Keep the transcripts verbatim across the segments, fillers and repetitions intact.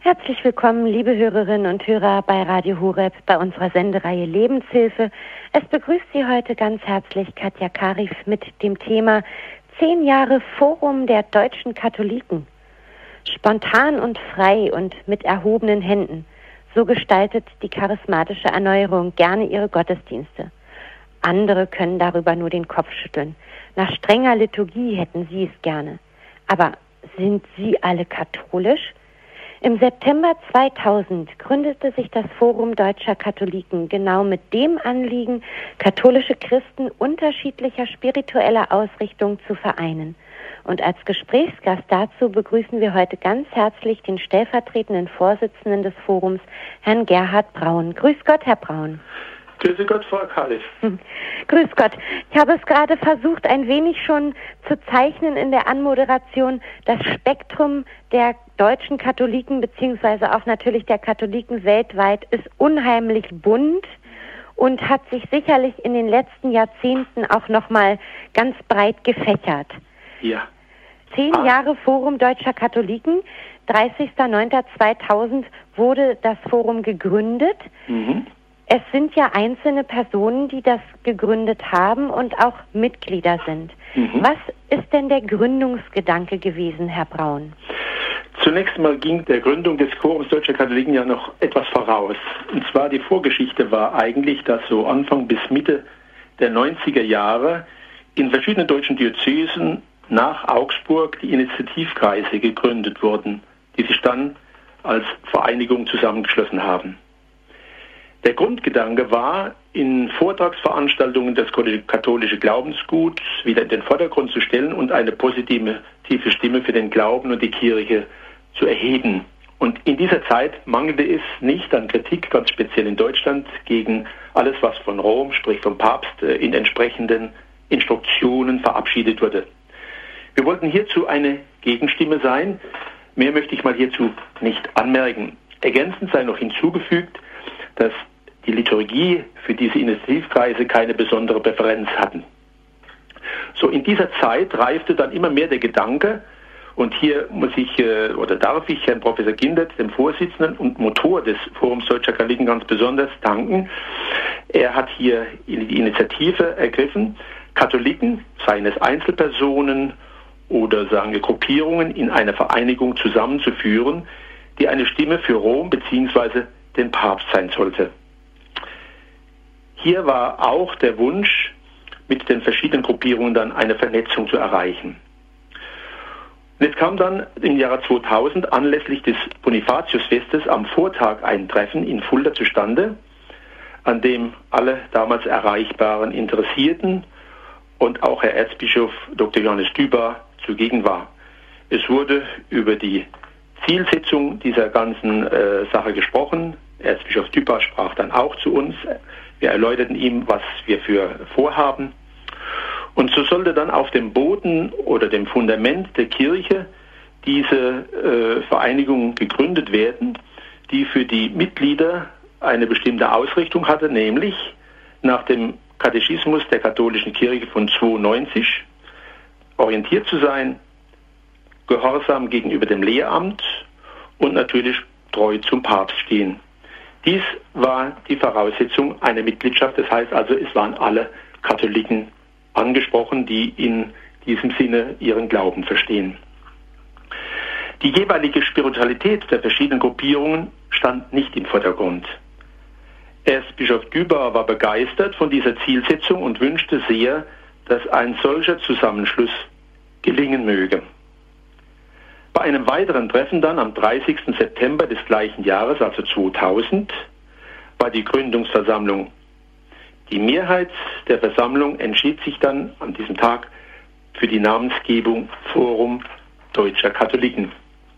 Herzlich willkommen, liebe Hörerinnen und Hörer bei Radio Horeb bei unserer Sendereihe Lebenshilfe. Es begrüßt Sie heute ganz herzlich Katja Karif mit dem Thema Zehn Jahre Forum der deutschen Katholiken. Spontan und frei und mit erhobenen Händen. So gestaltet die charismatische Erneuerung gerne ihre Gottesdienste. Andere können darüber nur den Kopf schütteln. Nach strenger Liturgie hätten sie es gerne. Aber sind sie alle katholisch? Im September zweitausend gründete sich das Forum deutscher Katholiken genau mit dem Anliegen, katholische Christen unterschiedlicher spiritueller Ausrichtung zu vereinen. Und als Gesprächsgast dazu begrüßen wir heute ganz herzlich den stellvertretenden Vorsitzenden des Forums, Herrn Gerhard Braun. Grüß Gott, Herr Braun. Grüß Gott, Frau Karif. Hm. Grüß Gott. Ich habe es gerade versucht, ein wenig schon zu zeichnen in der Anmoderation. Das Spektrum der deutschen Katholiken, beziehungsweise auch natürlich der Katholiken weltweit, ist unheimlich bunt und hat sich sicherlich in den letzten Jahrzehnten auch nochmal ganz breit gefächert. Ja. Zehn ah. Jahre Forum deutscher Katholiken. dreißigster neunter zweitausend wurde das Forum gegründet. Mhm. Es sind ja einzelne Personen, die das gegründet haben und auch Mitglieder sind. Mhm. Was ist denn der Gründungsgedanke gewesen, Herr Braun? Zunächst mal ging der Gründung des Forums deutscher Katholiken ja noch etwas voraus. Und zwar die Vorgeschichte war eigentlich, dass so Anfang bis Mitte der neunziger Jahre in verschiedenen deutschen Diözesen nach Augsburg die Initiativkreise gegründet wurden, die sich dann als Vereinigung zusammengeschlossen haben. Der Grundgedanke war, in Vortragsveranstaltungen das katholische Glaubensgut wieder in den Vordergrund zu stellen und eine positive Stimme für den Glauben und die Kirche zu erheben. Und in dieser Zeit mangelte es nicht an Kritik, ganz speziell in Deutschland, gegen alles, was von Rom, sprich vom Papst, in entsprechenden Instruktionen verabschiedet wurde. Wir wollten hierzu eine Gegenstimme sein. Mehr möchte ich mal hierzu nicht anmerken. Ergänzend sei noch hinzugefügt, dass die Liturgie für diese Initiativkreise keine besondere Präferenz hatten. So, in dieser Zeit reifte dann immer mehr der Gedanke, und hier muss ich äh, oder darf ich Herrn Professor Gindert, dem Vorsitzenden und Motor des Forums Deutscher Katholiken, ganz besonders danken. Er hat hier die Initiative ergriffen, Katholiken, seien es Einzelpersonen oder sagen wir Gruppierungen, in einer Vereinigung zusammenzuführen, die eine Stimme für Rom bzw. den Papst sein sollte. Hier war auch der Wunsch, mit den verschiedenen Gruppierungen dann eine Vernetzung zu erreichen. Und jetzt kam dann im Jahre zweitausend anlässlich des Bonifatiusfestes am Vortag ein Treffen in Fulda zustande, an dem alle damals erreichbaren Interessierten und auch Herr Erzbischof Doktor Johannes Düber zugegen war. Es wurde über die Zielsetzung dieser ganzen äh, Sache gesprochen. Erzbischof Düber sprach dann auch zu uns. Wir erläuterten ihm, was wir für vorhaben. Und so sollte dann auf dem Boden oder dem Fundament der Kirche diese äh, Vereinigung gegründet werden, die für die Mitglieder eine bestimmte Ausrichtung hatte, nämlich nach dem Katechismus der katholischen Kirche von zweiundneunzig orientiert zu sein, gehorsam gegenüber dem Lehramt und natürlich treu zum Papst stehen. Dies war die Voraussetzung einer Mitgliedschaft, das heißt also, es waren alle Katholiken angesprochen, die in diesem Sinne ihren Glauben verstehen. Die jeweilige Spiritualität der verschiedenen Gruppierungen stand nicht im Vordergrund. Erzbischof Düber war begeistert von dieser Zielsetzung und wünschte sehr, dass ein solcher Zusammenschluss gelingen möge. Bei einem weiteren Treffen dann am dreißigsten September des gleichen Jahres, also zweitausend, war die Gründungsversammlung. Die Mehrheit der Versammlung entschied sich dann an diesem Tag für die Namensgebung Forum Deutscher Katholiken.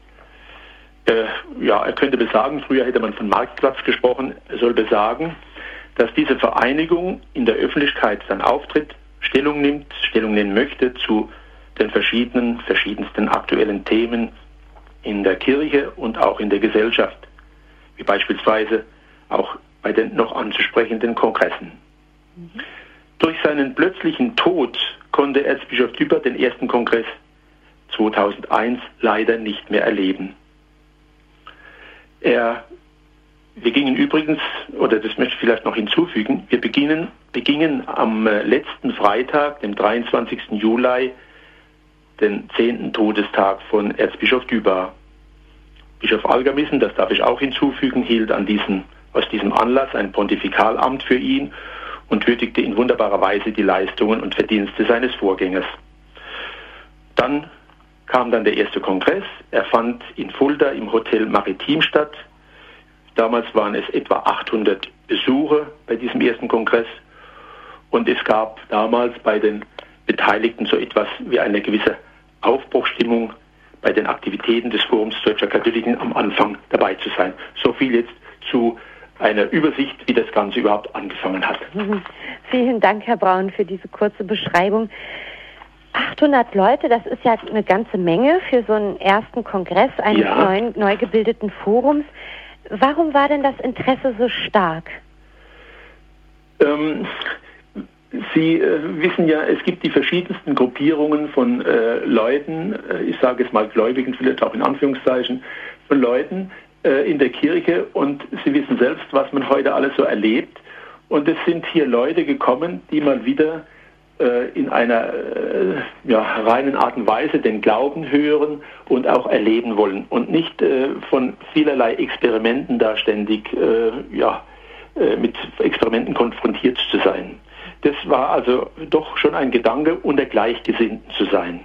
Äh, ja, er könnte besagen, früher hätte man von Marktplatz gesprochen, er soll besagen, dass diese Vereinigung in der Öffentlichkeit dann auftritt, Stellung nimmt, Stellung nehmen möchte zu den verschiedenen, verschiedensten aktuellen Themen in der Kirche und auch in der Gesellschaft, wie beispielsweise auch bei den noch anzusprechenden Kongressen. Mhm. Durch seinen plötzlichen Tod konnte Erzbischof Düber den ersten Kongress zweitausendeins leider nicht mehr erleben. Er, wir gingen übrigens, oder das möchte ich vielleicht noch hinzufügen, wir beginnen, begingen am letzten Freitag, dem dreiundzwanzigsten Juli, den zehnten Todestag von Erzbischof Dübar. Bischof Algermissen, das darf ich auch hinzufügen, hielt an diesem, aus diesem Anlass ein Pontifikalamt für ihn und würdigte in wunderbarer Weise die Leistungen und Verdienste seines Vorgängers. Dann kam dann der erste Kongress. Er fand in Fulda im Hotel Maritim statt. Damals waren es etwa achthundert Besucher bei diesem ersten Kongress. Und es gab damals bei den Beteiligten so etwas wie eine gewisse Aufbruchsstimmung, bei den Aktivitäten des Forums Deutscher Katholiken am Anfang dabei zu sein. So viel jetzt zu einer Übersicht, wie das Ganze überhaupt angefangen hat. Mhm. Vielen Dank, Herr Braun, für diese kurze Beschreibung. achthundert Leute, das ist ja eine ganze Menge für so einen ersten Kongress eines ja. neuen, neu gebildeten Forums. Warum war denn das Interesse so stark? Ähm, Sie äh, wissen ja, es gibt die verschiedensten Gruppierungen von äh, Leuten, äh, ich sage es mal Gläubigen, vielleicht auch in Anführungszeichen, von Leuten äh, in der Kirche, und Sie wissen selbst, was man heute alles so erlebt. Und es sind hier Leute gekommen, die mal wieder äh, in einer äh, ja, reinen Art und Weise den Glauben hören und auch erleben wollen und nicht äh, von vielerlei Experimenten da ständig äh, ja, äh, mit Experimenten konfrontiert zu sein. Das war also doch schon ein Gedanke, unter Gleichgesinnten zu sein.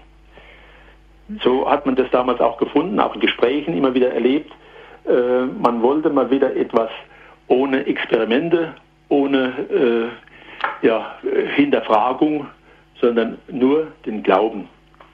So hat man das damals auch gefunden, auch in Gesprächen immer wieder erlebt. Äh, man wollte mal wieder etwas ohne Experimente, ohne äh, ja, Hinterfragung, sondern nur den Glauben.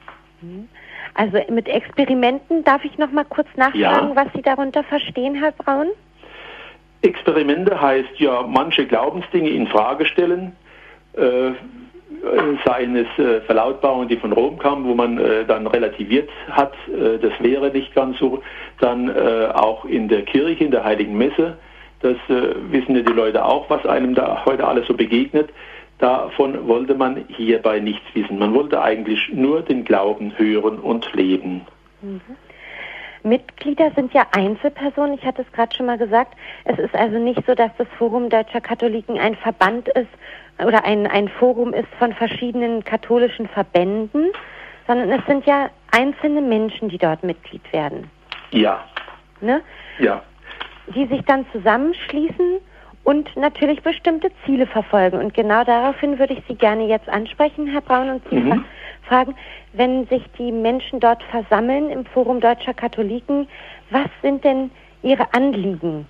Also mit Experimenten darf ich noch mal kurz nachfragen, ja. was Sie darunter verstehen, Herr Braun? Experimente heißt ja, manche Glaubensdinge in Frage stellen, Äh, seien es äh, Verlautbarungen, die von Rom kamen, wo man äh, dann relativiert hat, äh, das wäre nicht ganz so. Dann äh, auch in der Kirche, in der Heiligen Messe, das äh, wissen ja die Leute auch, was einem da heute alles so begegnet. Davon wollte man hierbei nichts wissen. Man wollte eigentlich nur den Glauben hören und leben. Mhm. Mitglieder sind ja Einzelpersonen, ich hatte es gerade schon mal gesagt. Es ist also nicht so, dass das Forum Deutscher Katholiken ein Verband ist oder ein, ein Forum ist von verschiedenen katholischen Verbänden, sondern es sind ja einzelne Menschen, die dort Mitglied werden. Ja. Ne? Ja. Die sich dann zusammenschließen und natürlich bestimmte Ziele verfolgen. Und genau daraufhin würde ich Sie gerne jetzt ansprechen, Herr Braun, und Sie mhm. fragen, wenn sich die Menschen dort versammeln im Forum Deutscher Katholiken, was sind denn Ihre Anliegen?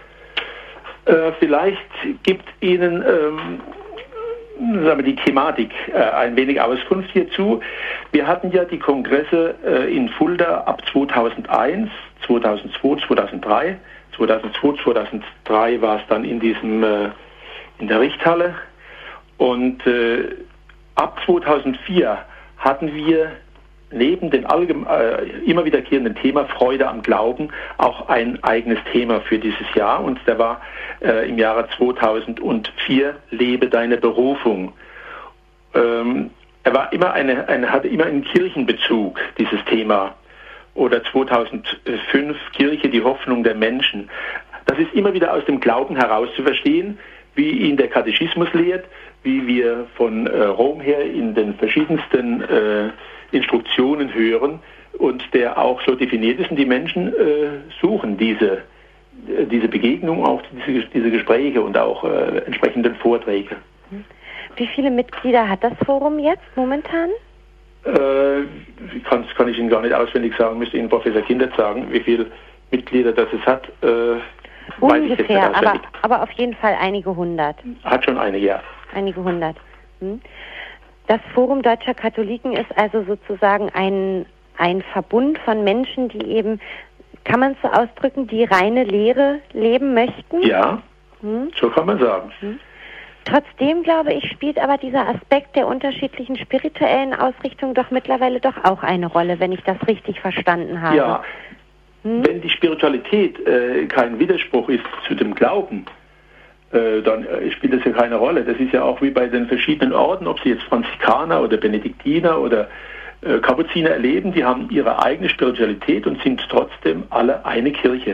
Äh, vielleicht gibt Ihnen ähm, sagen wir, die Thematik äh, ein wenig Auskunft hierzu. Wir hatten ja die Kongresse äh, in Fulda ab zweitausendeins, zweitausendzwei, zweitausenddrei. zweitausendzwei, zweitausenddrei war es dann in diesem äh, in der Richthalle, und äh, ab zweitausendvier hatten wir neben dem allgeme- äh, immer wiederkehrenden Thema Freude am Glauben auch ein eigenes Thema für dieses Jahr, und der war äh, im Jahre zweitausendvier Lebe deine Berufung. Ähm, er war immer eine, eine, hatte immer einen Kirchenbezug, dieses Thema. Oder zweitausendfünf Kirche, die Hoffnung der Menschen. Das ist immer wieder aus dem Glauben heraus zu verstehen, wie ihn der Katechismus lehrt, wie wir von äh, Rom her in den verschiedensten äh, Instruktionen hören und der auch so definiert ist, und die Menschen äh, suchen diese, äh, diese Begegnung, auch diese, diese Gespräche und auch äh, entsprechenden Vorträge. Wie viele Mitglieder hat das Forum jetzt momentan? Äh, kann, kann ich Ihnen gar nicht auswendig sagen, müsste Ihnen Professor Kindert sagen, wie viele Mitglieder das es hat. Äh, Ungefähr, aber, aber auf jeden Fall einige hundert. Hat schon einige, ja. Einige hundert. Hm. Das Forum Deutscher Katholiken ist also sozusagen ein, ein Verbund von Menschen, die eben, kann man es so ausdrücken, die reine Lehre leben möchten? Ja, hm? So kann man sagen. Hm. Trotzdem, glaube ich, spielt aber dieser Aspekt der unterschiedlichen spirituellen Ausrichtungen doch mittlerweile doch auch eine Rolle, wenn ich das richtig verstanden habe. Ja, hm? Wenn die Spiritualität äh, kein Widerspruch ist zu dem Glauben, äh, dann äh, spielt das ja keine Rolle. Das ist ja auch wie bei den verschiedenen Orden, ob sie jetzt Franziskaner oder Benediktiner oder äh, Kapuziner erleben, die haben ihre eigene Spiritualität und sind trotzdem alle eine Kirche.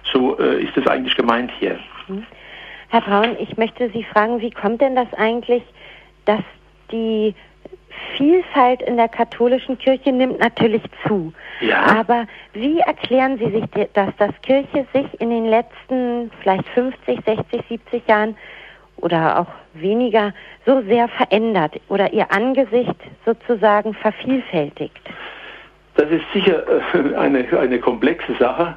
So äh, ist es eigentlich gemeint hier. Herr Braun, ich möchte Sie fragen, wie kommt denn das eigentlich, dass die Vielfalt in der katholischen Kirche nimmt natürlich zu. Ja. Aber wie erklären Sie sich das, dass Kirche sich in den letzten vielleicht fünfzig, sechzig, siebzig Jahren oder auch weniger so sehr verändert oder ihr Angesicht sozusagen vervielfältigt? Das ist sicher eine, eine komplexe Sache,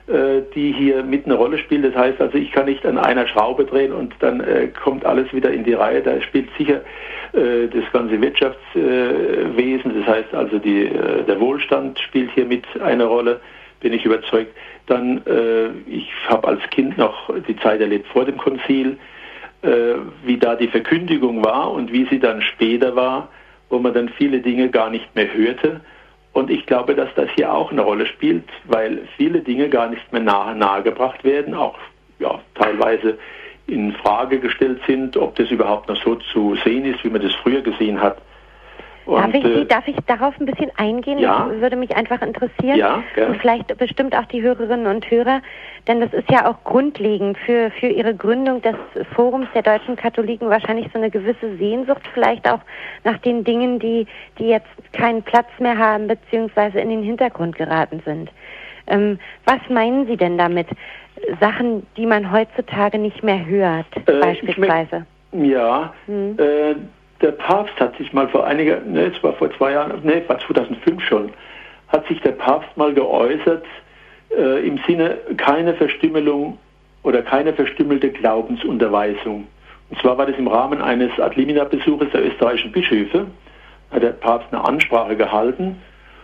die hier mit eine Rolle spielt. Das heißt also, ich kann nicht an einer Schraube drehen und dann äh, kommt alles wieder in die Reihe. Da spielt sicher äh, das ganze Wirtschaftswesen, das heißt also die, äh, der Wohlstand spielt hier mit eine Rolle, bin ich überzeugt. Dann, äh, ich habe als Kind noch die Zeit erlebt vor dem Konzil, äh, wie da die Verkündigung war und wie sie dann später war, wo man dann viele Dinge gar nicht mehr hörte. Und ich glaube, dass das hier auch eine Rolle spielt, weil viele Dinge gar nicht mehr nahe nahegebracht werden, auch ja, teilweise in Frage gestellt sind, ob das überhaupt noch so zu sehen ist, wie man das früher gesehen hat. Und, darf, ich, äh, darf ich darauf ein bisschen eingehen? Ja. Das würde mich einfach interessieren. Ja, gerne. Und vielleicht bestimmt auch die Hörerinnen und Hörer, denn das ist ja auch grundlegend für, für Ihre Gründung des Forums der deutschen Katholiken wahrscheinlich so eine gewisse Sehnsucht vielleicht auch nach den Dingen, die, die jetzt keinen Platz mehr haben beziehungsweise in den Hintergrund geraten sind. Ähm, was meinen Sie denn damit? Sachen, die man heutzutage nicht mehr hört, äh, beispielsweise? Ich, ja, hm. äh, der Papst hat sich mal vor einiger, ne, es war vor zwei Jahren, ne, war zweitausendfünf schon, hat sich der Papst mal geäußert, äh, im Sinne keine Verstümmelung oder keine verstümmelte Glaubensunterweisung. Und zwar war das im Rahmen eines Ad limina-Besuches der österreichischen Bischöfe, hat der Papst eine Ansprache gehalten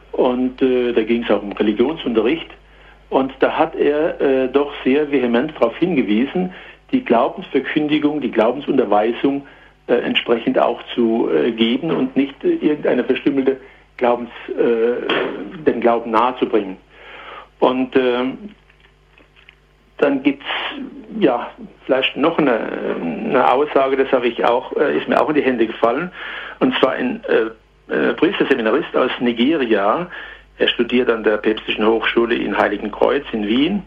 und äh, da ging es auch um Religionsunterricht und da hat er äh, doch sehr vehement darauf hingewiesen, die Glaubensverkündigung, die Glaubensunterweisung äh, entsprechend auch zu äh, geben und nicht äh, irgendeine verstümmelte Glaubens, äh, den Glauben nahezubringen. Und äh, dann gibt es ja vielleicht noch eine, eine Aussage, das habe ich auch, äh, ist mir auch in die Hände gefallen, und zwar ein äh, äh, Priesterseminarist aus Nigeria. Er studiert an der Päpstlichen Hochschule in Heiligenkreuz in Wien.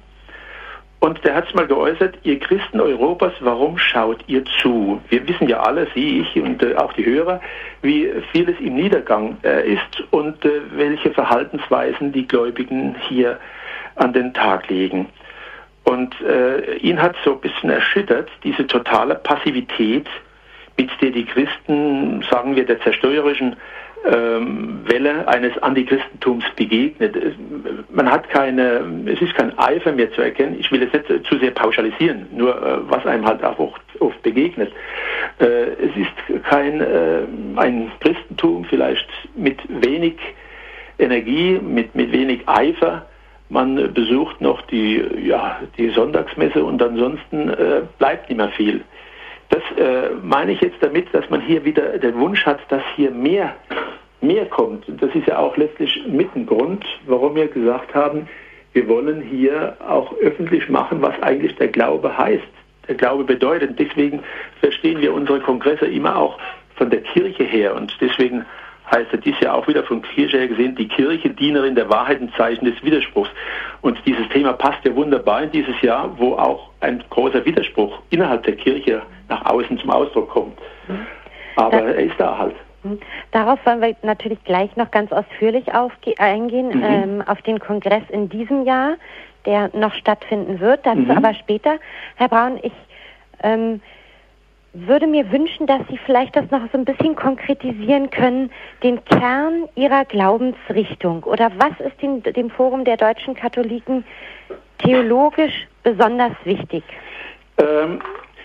Und der hat es mal geäußert, ihr Christen Europas, warum schaut ihr zu? Wir wissen ja alle, Sie, ich und äh, auch die Hörer, wie vieles im Niedergang äh, ist und äh, welche Verhaltensweisen die Gläubigen hier an den Tag legen. Und äh, ihn hat so ein bisschen erschüttert, diese totale Passivität, mit der die Christen, sagen wir, der zerstörerischen ähm, Welle eines Antichristentums begegnet. Man hat keine, es ist kein Eifer mehr zu erkennen. Ich will es nicht zu sehr pauschalisieren, nur äh, was einem halt auch oft, oft begegnet. Äh, es ist kein äh, ein Christentum vielleicht mit wenig Energie, mit, mit wenig Eifer. Man besucht noch die, ja, die Sonntagsmesse und ansonsten äh, bleibt nicht mehr viel. Das äh, meine ich jetzt damit, dass man hier wieder den Wunsch hat, dass hier mehr, mehr kommt. Das ist ja auch letztlich mit ein Grund, warum wir gesagt haben, wir wollen hier auch öffentlich machen, was eigentlich der Glaube heißt. Der Glaube bedeutet. Deswegen verstehen wir unsere Kongresse immer auch von der Kirche her. Und deswegen heißt es dies ja auch wieder von Kirche her gesehen, die Kirche, Dienerin der Wahrheit im Zeichen des Widerspruchs. Und dieses Thema passt ja wunderbar in dieses Jahr, wo auch ein großer Widerspruch innerhalb der Kirche nach außen zum Ausdruck kommt. Aber da, er ist da halt. Darauf wollen wir natürlich gleich noch ganz ausführlich aufge- eingehen, mhm. ähm, auf den Kongress in diesem Jahr, der noch stattfinden wird. Dazu mhm. aber später. Herr Braun, ich ähm, würde mir wünschen, dass Sie vielleicht das noch so ein bisschen konkretisieren können, den Kern Ihrer Glaubensrichtung. Oder was ist dem, dem Forum der deutschen Katholiken theologisch besonders wichtig? Ähm,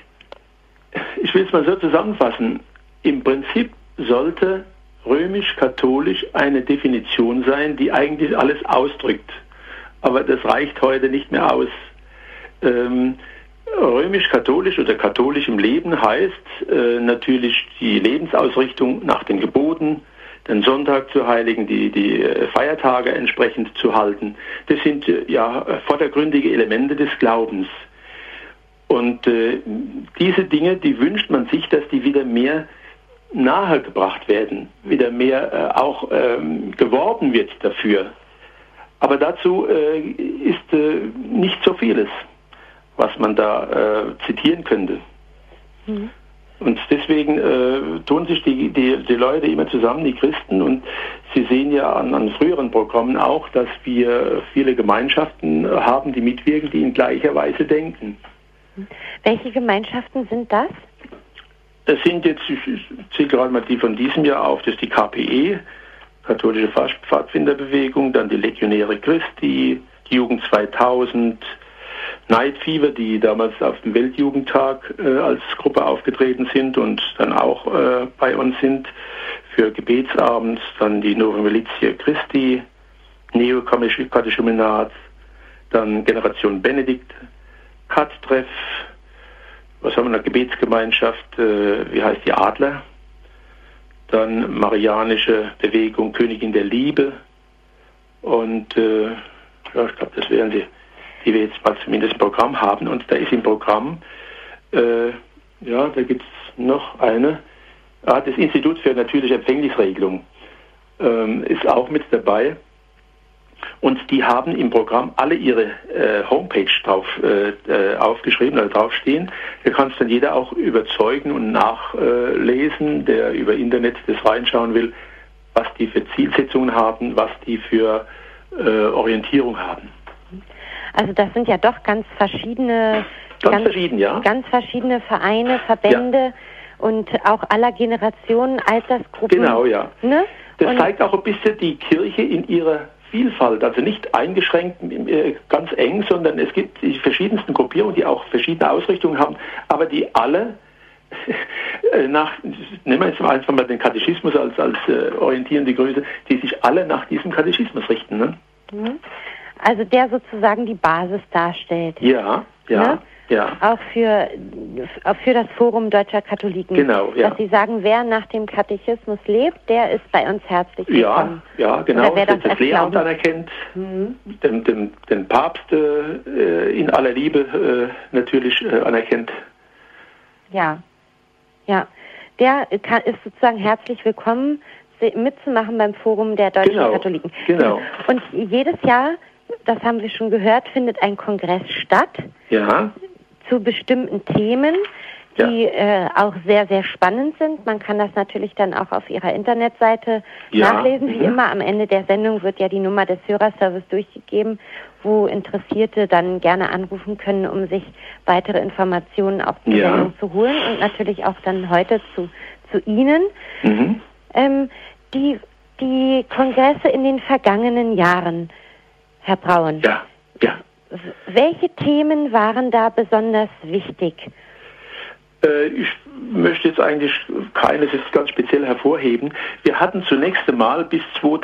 ich will es mal so zusammenfassen. Im Prinzip sollte römisch-katholisch eine Definition sein, die eigentlich alles ausdrückt. Aber das reicht heute nicht mehr aus. Ähm, Römisch-katholisch oder katholisch im Leben heißt äh, natürlich die Lebensausrichtung nach den Geboten, den Sonntag zu heiligen, die, die Feiertage entsprechend zu halten. Das sind äh, ja vordergründige Elemente des Glaubens. Und äh, diese Dinge, die wünscht man sich, dass die wieder mehr nahegebracht werden, wieder mehr äh, auch ähm, geworben wird dafür. Aber dazu äh, ist äh, nicht so vieles, was man da äh, zitieren könnte. Mhm. Und deswegen äh, tun sich die, die, die Leute immer zusammen, die Christen, und Sie sehen ja an, an früheren Programmen auch, dass wir viele Gemeinschaften haben, die mitwirken, die in gleicher Weise denken. Welche Gemeinschaften sind das? Das sind jetzt, ich zähle gerade mal die von diesem Jahr auf, das ist die K P E, Katholische Pfadfinderbewegung, dann die Legionäre Christi, die Jugend zweitausend, Night Fever, die damals auf dem Weltjugendtag äh, als Gruppe aufgetreten sind und dann auch äh, bei uns sind für Gebetsabend, dann die Novum Militiae Christi, Neokatechumenat, dann Generation Benedikt, Kat-Treff, was haben wir noch, Gebetsgemeinschaft, äh, wie heißt die, Adler, dann Marianische Bewegung Königin der Liebe und äh, ja, ich glaube, das wären sie, die wir jetzt mal zumindest im Programm haben. Und da ist im Programm, äh, ja, da gibt es noch eine, ah, das Institut für natürliche Empfängnisregelung ähm, ist auch mit dabei. Und die haben im Programm alle ihre äh, Homepage drauf äh, aufgeschrieben, also draufstehen. Da kann es dann jeder auch überzeugen und nachlesen, der über Internet das reinschauen will, was die für Zielsetzungen haben, was die für äh, Orientierung haben. Also das sind ja doch ganz verschiedene, ganz, ganz, verschieden, ja. ganz verschiedene Vereine, Verbände ja. und auch aller Generationen, Altersgruppen. Genau, ja. Ne? Das und zeigt auch ein bisschen die Kirche in ihrer Vielfalt, also nicht eingeschränkt, äh, ganz eng, sondern es gibt die verschiedensten Gruppierungen, die auch verschiedene Ausrichtungen haben, aber die alle nach, nehmen wir jetzt mal einfach mal den Katechismus als, als äh, orientierende Größe, die sich alle nach diesem Katechismus richten. Ne? Also der sozusagen die Basis darstellt. Ja, ja. Ne? Ja. Auch für, für das Forum Deutscher Katholiken. Genau, ja. Dass Sie sagen, wer nach dem Katechismus lebt, der ist bei uns herzlich willkommen. Ja, ja, genau. Wer das, das Lehramt anerkennt, mhm. den, den, den Papst äh, in aller Liebe äh, natürlich äh, anerkennt. Ja, ja. Der kann, ist sozusagen herzlich willkommen, mitzumachen beim Forum der Deutschen genau, Katholiken. Genau. Und jedes Jahr, das haben wir schon gehört, findet ein Kongress statt. Ja. Zu bestimmten Themen, die ja. äh, auch sehr, sehr spannend sind. Man kann das natürlich dann auch auf Ihrer Internetseite ja. nachlesen. Wie mhm. immer, am Ende der Sendung wird ja die Nummer des Hörerservice durchgegeben, wo Interessierte dann gerne anrufen können, um sich weitere Informationen auch zur ja. Sendung zu holen und natürlich auch dann heute zu, zu Ihnen. Mhm. Ähm, die, die Kongresse in den vergangenen Jahren, Herr Braun. Ja, ja. Welche Themen waren da besonders wichtig? Äh, ich möchte jetzt eigentlich keines jetzt ganz speziell hervorheben. Wir hatten zunächst einmal bis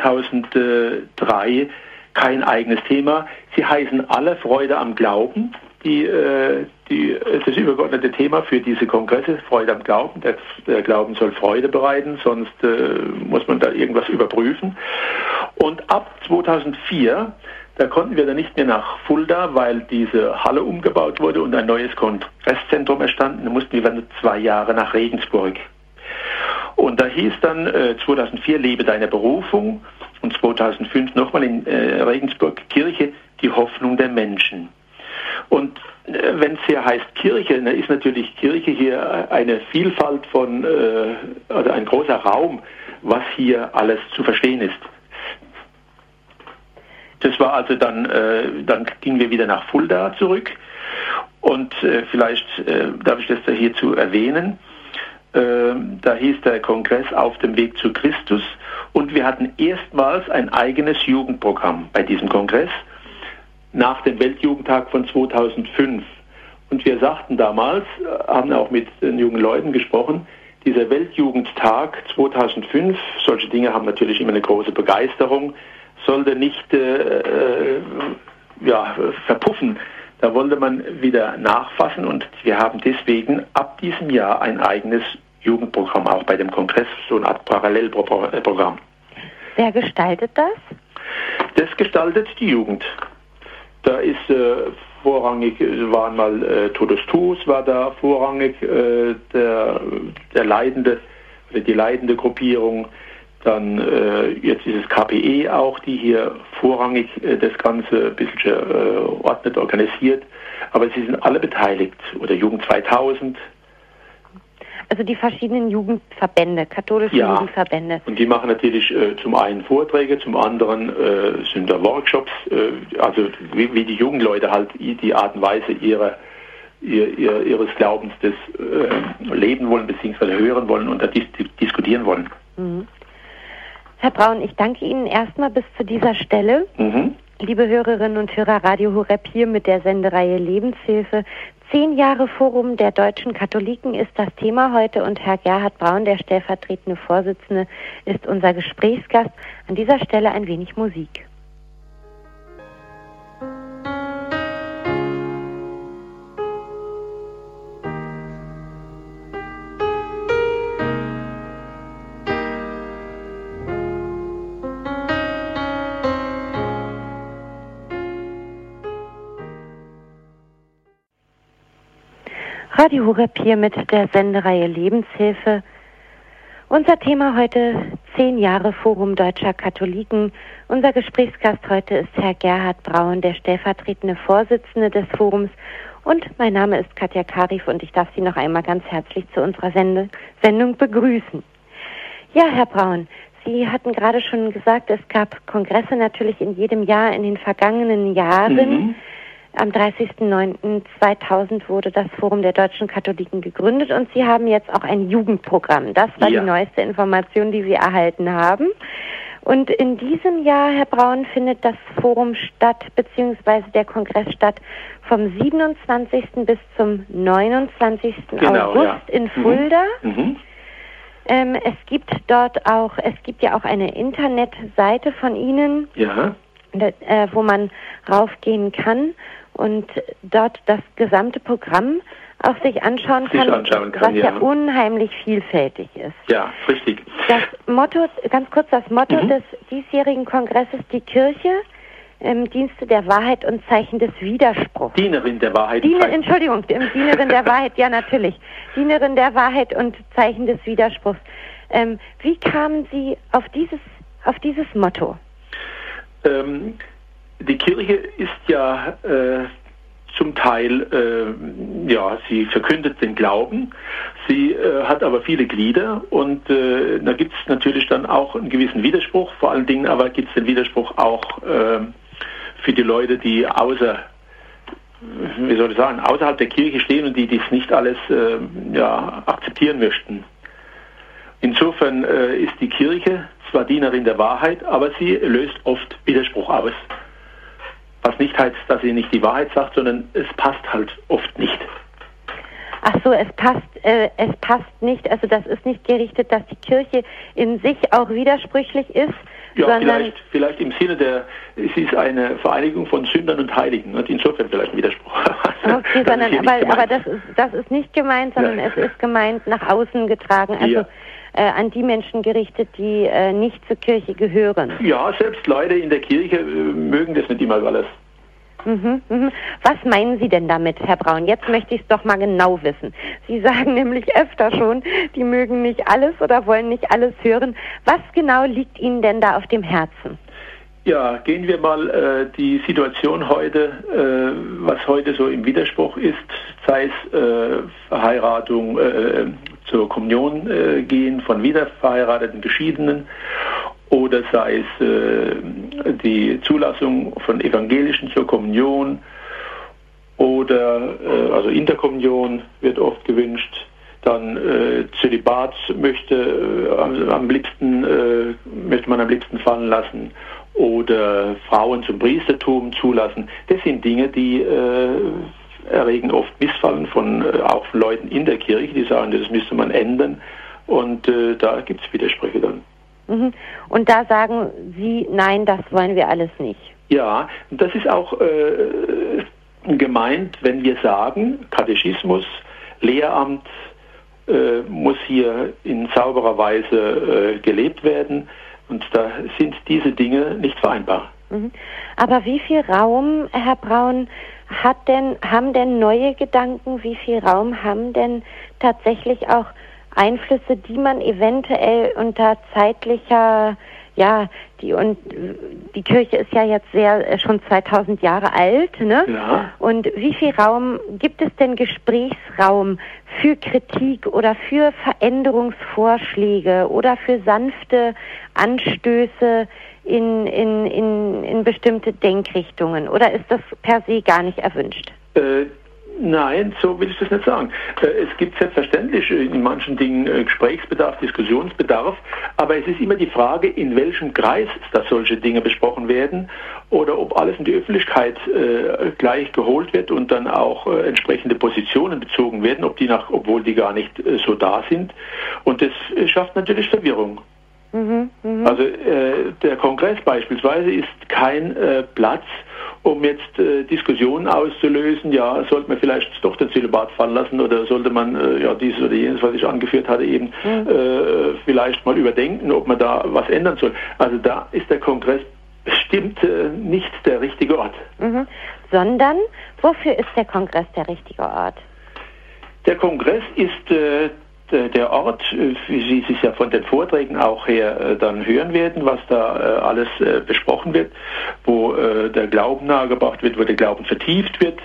zweitausenddrei kein eigenes Thema. Sie heißen alle Freude am Glauben. Die, äh, die, das übergeordnete Thema für diese Kongresse, Freude am Glauben. Der, der Glauben soll Freude bereiten, sonst äh, muss man da irgendwas überprüfen. Und ab zweitausendvier, da konnten wir dann nicht mehr nach Fulda, weil diese Halle umgebaut wurde und ein neues Kongresszentrum entstanden. Da mussten wir dann zwei Jahre nach Regensburg. Und da hieß dann äh, zweitausendvier Lebe deine Berufung und zweitausendfünf nochmal in äh, Regensburg Kirche, die Hoffnung der Menschen. Und äh, wenn es hier heißt Kirche, dann ist natürlich Kirche hier eine Vielfalt von, äh, oder ein großer Raum, was hier alles zu verstehen ist. Das war also dann, äh, dann gingen wir wieder nach Fulda zurück und äh, vielleicht äh, darf ich das da hierzu erwähnen. Äh, da hieß der Kongress Auf dem Weg zu Christus und wir hatten erstmals ein eigenes Jugendprogramm bei diesem Kongress nach dem Weltjugendtag von zweitausendfünf. Und wir sagten damals, haben auch mit den jungen Leuten gesprochen, dieser Weltjugendtag zweitausendfünf, solche Dinge haben natürlich immer eine große Begeisterung, sollte nicht äh, äh, ja, verpuffen. Da wollte man wieder nachfassen und wir haben deswegen ab diesem Jahr ein eigenes Jugendprogramm, auch bei dem Kongress, so eine Art Parallelprogramm. Wer gestaltet das? Das gestaltet die Jugend. Da ist äh, vorrangig, waren mal äh, Totus Tuus war da vorrangig, äh, der, der leitende, oder die leitende Gruppierung, Dann äh, jetzt ist es K P E auch, die hier vorrangig äh, das Ganze ein bisschen äh, ordnet, organisiert. Aber sie sind alle beteiligt. Oder Jugend zweitausend. Also die verschiedenen Jugendverbände, katholische ja, Jugendverbände. Und die machen natürlich äh, zum einen Vorträge, zum anderen äh, sind da Workshops, äh, also wie, wie die jungen Leute halt die Art und Weise ihrer, ihr, ihr, ihres Glaubens das äh, leben wollen, beziehungsweise hören wollen und da dis diskutieren wollen. Mhm. Herr Braun, ich danke Ihnen erstmal bis zu dieser Stelle. Mhm. Liebe Hörerinnen und Hörer, Radio Horeb hier mit der Sendereihe Lebenshilfe. Zehn Jahre Forum der deutschen Katholiken ist das Thema heute und Herr Gerhard Braun, der stellvertretende Vorsitzende, ist unser Gesprächsgast. An dieser Stelle ein wenig Musik. Radio Horeb hier mit der Sendereihe Lebenshilfe. Unser Thema heute zehn Jahre Forum Deutscher Katholiken. Unser Gesprächsgast heute ist Herr Gerhard Braun, der stellvertretende Vorsitzende des Forums. Und mein Name ist Katja Karif und ich darf Sie noch einmal ganz herzlich zu unserer Sende Sendung begrüßen. Ja, Herr Braun, Sie hatten gerade schon gesagt, es gab Kongresse natürlich in jedem Jahr in den vergangenen Jahren. Mhm. Am dreißigsten neunten zweitausend wurde das Forum der deutschen Katholiken gegründet und Sie haben jetzt auch ein Jugendprogramm. Das war ja die neueste Information, die wir erhalten haben. Und in diesem Jahr, Herr Braun, findet das Forum statt, beziehungsweise der Kongress statt vom siebenundzwanzigsten bis zum neunundzwanzigsten Genau, August ja. in Fulda. Mhm. Mhm. Ähm, es gibt dort auch, es gibt ja auch eine Internetseite von Ihnen, ja. äh, wo man raufgehen kann und dort das gesamte Programm auch sich anschauen kann, sich anschauen kann was ja. ja unheimlich vielfältig ist. Ja, richtig. Das Motto, ganz kurz das Motto mhm. des diesjährigen Kongresses, die Kirche im Dienste der Wahrheit und Zeichen des Widerspruchs. Dienerin der Wahrheit. Diener, Entschuldigung, Dienerin der Wahrheit, ja natürlich. Dienerin der Wahrheit und Zeichen des Widerspruchs. Ähm, wie kamen Sie auf dieses, auf dieses Motto? Ähm, die Kirche ist ja äh, zum Teil, äh, ja, sie verkündet den Glauben, sie äh, hat aber viele Glieder und äh, da gibt es natürlich dann auch einen gewissen Widerspruch, vor allen Dingen aber gibt es den Widerspruch auch äh, für die Leute, die außer, wie soll ich sagen, außerhalb der Kirche stehen und die dies nicht alles äh, ja, akzeptieren möchten. Insofern äh, ist die Kirche zwar Dienerin der Wahrheit, aber sie löst oft Widerspruch aus. Was nicht heißt, dass sie nicht die Wahrheit sagt, sondern es passt halt oft nicht. Ach so, es passt, äh, es passt nicht. Also das ist nicht gerichtet, dass die Kirche in sich auch widersprüchlich ist. Ja, sondern vielleicht, vielleicht im Sinne der, es ist eine Vereinigung von Sündern und Heiligen. Und insofern vielleicht ein Widerspruch. Okay, sondern, aber, aber das ist, das ist nicht gemeint, sondern ja. es ist gemeint nach außen getragen. Also ja. äh, an die Menschen gerichtet, die äh, nicht zur Kirche gehören. Ja, selbst Leute in der Kirche äh, mögen das nicht immer alles. Mhm, mhm. Was meinen Sie denn damit, Herr Braun? Jetzt möchte ich es doch mal genau wissen. Sie sagen nämlich öfter schon, die mögen nicht alles oder wollen nicht alles hören. Was genau liegt Ihnen denn da auf dem Herzen? Ja, gehen wir mal äh, die Situation heute, äh, was heute so im Widerspruch ist, sei es äh, Verheiratung, äh, zur Kommunion äh, gehen von wiederverheirateten Geschiedenen, oder sei es äh, die Zulassung von Evangelischen zur Kommunion oder äh, also Interkommunion wird oft gewünscht. Dann äh, Zölibat möchte äh, am, am liebsten äh, möchte man am liebsten fallen lassen oder Frauen zum Priestertum zulassen. Das sind Dinge, die äh, erregen oft Missfallen von äh, auch von Leuten in der Kirche, die sagen, das müsste man ändern und äh, da gibt es Widersprüche dann. Und da sagen Sie, nein, das wollen wir alles nicht. Ja, das ist auch äh, gemeint, wenn wir sagen, Katechismus, Lehramt äh, muss hier in sauberer Weise äh, gelebt werden und da sind diese Dinge nicht vereinbar. Aber wie viel Raum, Herr Braun, hat denn, haben denn neue Gedanken, wie viel Raum haben denn tatsächlich auch Einflüsse, die man eventuell unter zeitlicher, ja, die und die Kirche ist ja jetzt sehr schon zweitausend Jahre alt, ne? Ja. Und wie viel Raum gibt es denn Gesprächsraum für Kritik oder für Veränderungsvorschläge oder für sanfte Anstöße in, in, in, in bestimmte Denkrichtungen? Oder ist das per se gar nicht erwünscht? Äh, nein, so will ich das nicht sagen. Äh, es gibt selbstverständlich in manchen Dingen äh, Gesprächsbedarf, Diskussionsbedarf, aber es ist immer die Frage, in welchem Kreis da solche Dinge besprochen werden oder ob alles in die Öffentlichkeit äh, gleich geholt wird und dann auch äh, entsprechende Positionen bezogen werden, ob die nach, obwohl die gar nicht äh, so da sind. Und das äh, schafft natürlich Verwirrung. Mhm, mh. Also äh, der Kongress beispielsweise ist kein äh, Platz, um jetzt äh, Diskussionen auszulösen, ja, sollte man vielleicht doch den Zölibat fallen lassen oder sollte man äh, ja dieses oder jenes, was ich angeführt hatte, eben mhm. äh, vielleicht mal überdenken, ob man da was ändern soll. Also da ist der Kongress bestimmt äh, nicht der richtige Ort. Mhm. Sondern, wofür ist der Kongress der richtige Ort? Der Kongress ist äh, der Ort, wie Sie es ja von den Vorträgen auch her äh, dann hören werden, was da äh, alles äh, besprochen wird, wo äh, der Glauben nahegebracht wird, wo der Glauben vertieft wird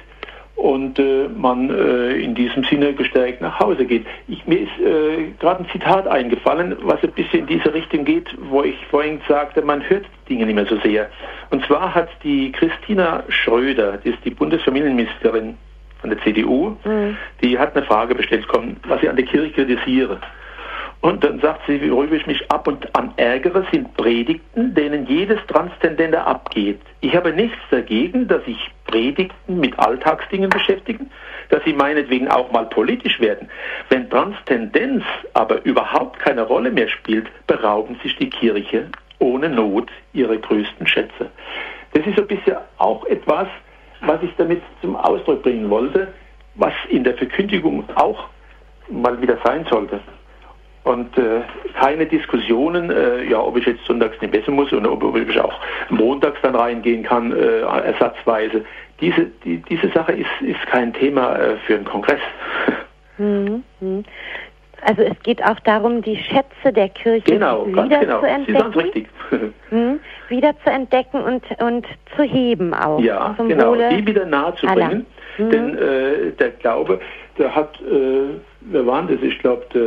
und äh, man äh, in diesem Sinne gestärkt nach Hause geht. Ich, mir ist äh, gerade ein Zitat eingefallen, was ein bisschen in diese Richtung geht, wo ich vorhin sagte, man hört die Dinge nicht mehr so sehr. Und zwar hat die Christina Schröder, die ist die Bundesfamilienministerin von der C D U, mhm. die hat eine Frage bestellt, was ich an der Kirche kritisiere. Und dann sagt sie, worüber ich mich ab und an ärgere, sind Predigten, denen jedes Transzendente abgeht. Ich habe nichts dagegen, dass sich Predigten mit Alltagsdingen beschäftigen, dass sie meinetwegen auch mal politisch werden. Wenn Transzendenz aber überhaupt keine Rolle mehr spielt, berauben sich die Kirche ohne Not ihrer größten Schätze. Das ist so ein bisschen auch etwas, was ich damit zum Ausdruck bringen wollte, was in der Verkündigung auch mal wieder sein sollte. Und äh, keine Diskussionen, äh, ja, ob ich jetzt sonntags nicht messen muss oder ob, ob ich auch montags dann reingehen kann, äh, ersatzweise. Diese, die, diese Sache ist, ist kein Thema äh, für einen Kongress. Mhm. Also es geht auch darum, die Schätze der Kirche genau, wieder genau. zu entdecken. Sie sagen es richtig. mhm. Wieder zu entdecken und, und zu heben auch. Ja, genau. Wohle die wieder nahe zu bringen. Mhm. Denn äh, der Glaube, der hat, äh, wer war das? Ich glaube, der,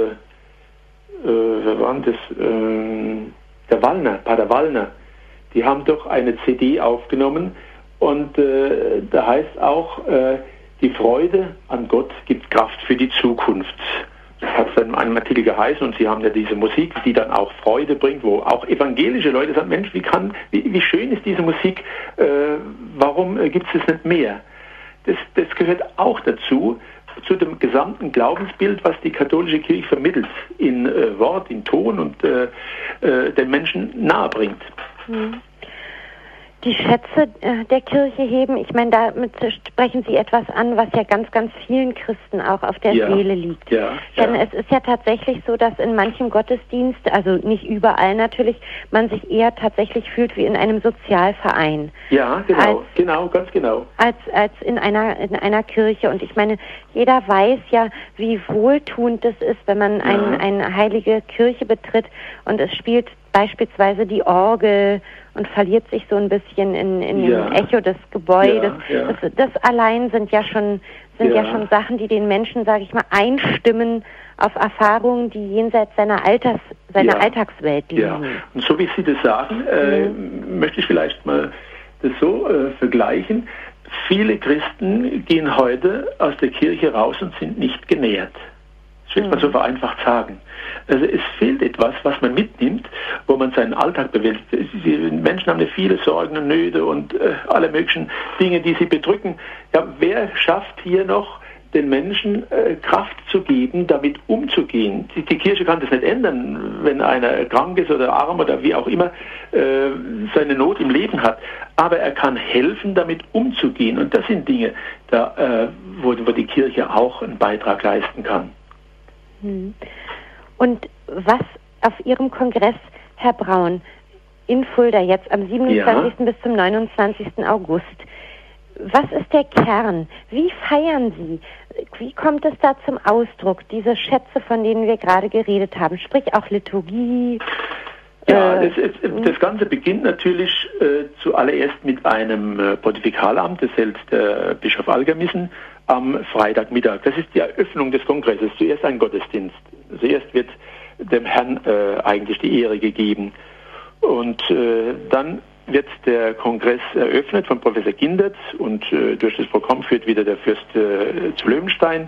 äh, wer war das? Äh, der Wallner, Pater Wallner. Die haben doch eine C D aufgenommen und äh, da heißt auch, äh, die Freude an Gott gibt Kraft für die Zukunft. Das hat es dann in einem Artikel geheißen und Sie haben ja diese Musik, die dann auch Freude bringt, wo auch evangelische Leute sagen, Mensch, wie kann, wie, wie schön ist diese Musik, äh, warum äh, gibt es das nicht mehr? Das, das gehört auch dazu, zu dem gesamten Glaubensbild, was die katholische Kirche vermittelt, in äh, Wort, in Ton und äh, äh, den Menschen nahe bringt. Mhm. Die Schätze äh, der Kirche heben, ich meine, damit sprechen Sie etwas an, was ja ganz, ganz vielen Christen auch auf der ja, Seele liegt. Ja, Denn ja. es ist ja tatsächlich so, dass in manchem Gottesdienst, also nicht überall natürlich, man sich eher tatsächlich fühlt wie in einem Sozialverein. Ja, genau, als, genau, ganz genau. Als, als in einer, in einer Kirche. Und ich meine, jeder weiß ja, wie wohltuend es ist, wenn man ja. ein, eine heilige Kirche betritt und es spielt beispielsweise die Orgel und verliert sich so ein bisschen in, in ja. dem Echo des Gebäudes. Ja, ja. Das, das allein sind ja schon sind ja. ja schon Sachen, die den Menschen, sage ich mal, einstimmen auf Erfahrungen, die jenseits seiner Alters, seiner ja. Alltagswelt liegen. Ja. Und so wie Sie das sagen, äh, mhm. möchte ich vielleicht mal das so äh, vergleichen. Viele Christen gehen heute aus der Kirche raus und sind nicht genährt. Das will man so vereinfacht sagen. Also es fehlt etwas, was man mitnimmt, wo man seinen Alltag bewältigt. Die Menschen haben ja viele Sorgen und Nöte und äh, alle möglichen Dinge, die sie bedrücken. Ja, wer schafft hier noch, den Menschen äh, Kraft zu geben, damit umzugehen? Die, die Kirche kann das nicht ändern, wenn einer krank ist oder arm oder wie auch immer äh, seine Not im Leben hat. Aber er kann helfen, damit umzugehen. Und das sind Dinge, da, äh, wo, wo die Kirche auch einen Beitrag leisten kann. Und was auf Ihrem Kongress, Herr Braun, in Fulda jetzt am siebenundzwanzigsten Ja. bis zum neunundzwanzigsten August, was ist der Kern? Wie feiern Sie? Wie kommt es da zum Ausdruck, diese Schätze, von denen wir gerade geredet haben, sprich auch Liturgie? Ja, äh, das, das Ganze beginnt natürlich äh, zuallererst mit einem äh, Pontifikalamt, das hält der Bischof Algermissen am Freitagmittag. Das ist die Eröffnung des Kongresses, zuerst ein Gottesdienst. Zuerst wird dem Herrn äh, eigentlich die Ehre gegeben. Und äh, dann wird der Kongress eröffnet von Professor Gindert und äh, durch das Programm führt wieder der Fürst äh, zu Löwenstein.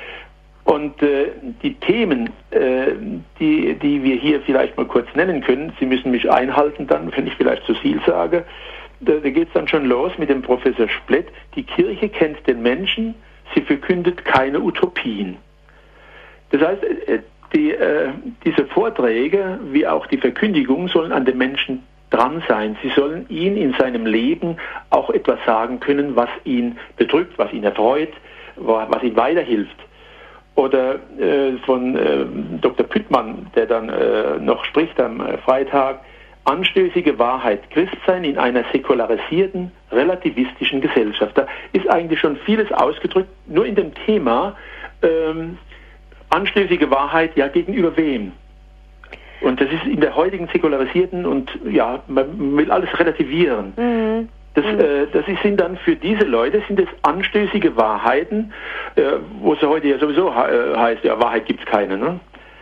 Und äh, die Themen, äh, die, die wir hier vielleicht mal kurz nennen können, Sie müssen mich einhalten dann, wenn ich vielleicht zu viel sage, da, da geht es dann schon los mit dem Professor Splett. Die Kirche kennt den Menschen, sie verkündet keine Utopien. Das heißt, äh, die, äh, diese Vorträge wie auch die Verkündigung sollen an den Menschen dran sein. Sie sollen ihn in seinem Leben auch etwas sagen können, was ihn bedrückt, was ihn erfreut, was ihm weiterhilft. Oder äh, von äh, Doktor Püttmann, der dann äh, noch spricht am äh, Freitag, anstößige Wahrheit, Christsein in einer säkularisierten, relativistischen Gesellschaft. Da ist eigentlich schon vieles ausgedrückt, nur in dem Thema ähm, anstößige Wahrheit, ja gegenüber wem? Und das ist in der heutigen säkularisierten und ja, man will alles relativieren. Mhm. Das, äh, das sind dann für diese Leute, sind es anstößige Wahrheiten, äh, wo es heute ja sowieso he- heißt, ja, Wahrheit gibt es keine, ne?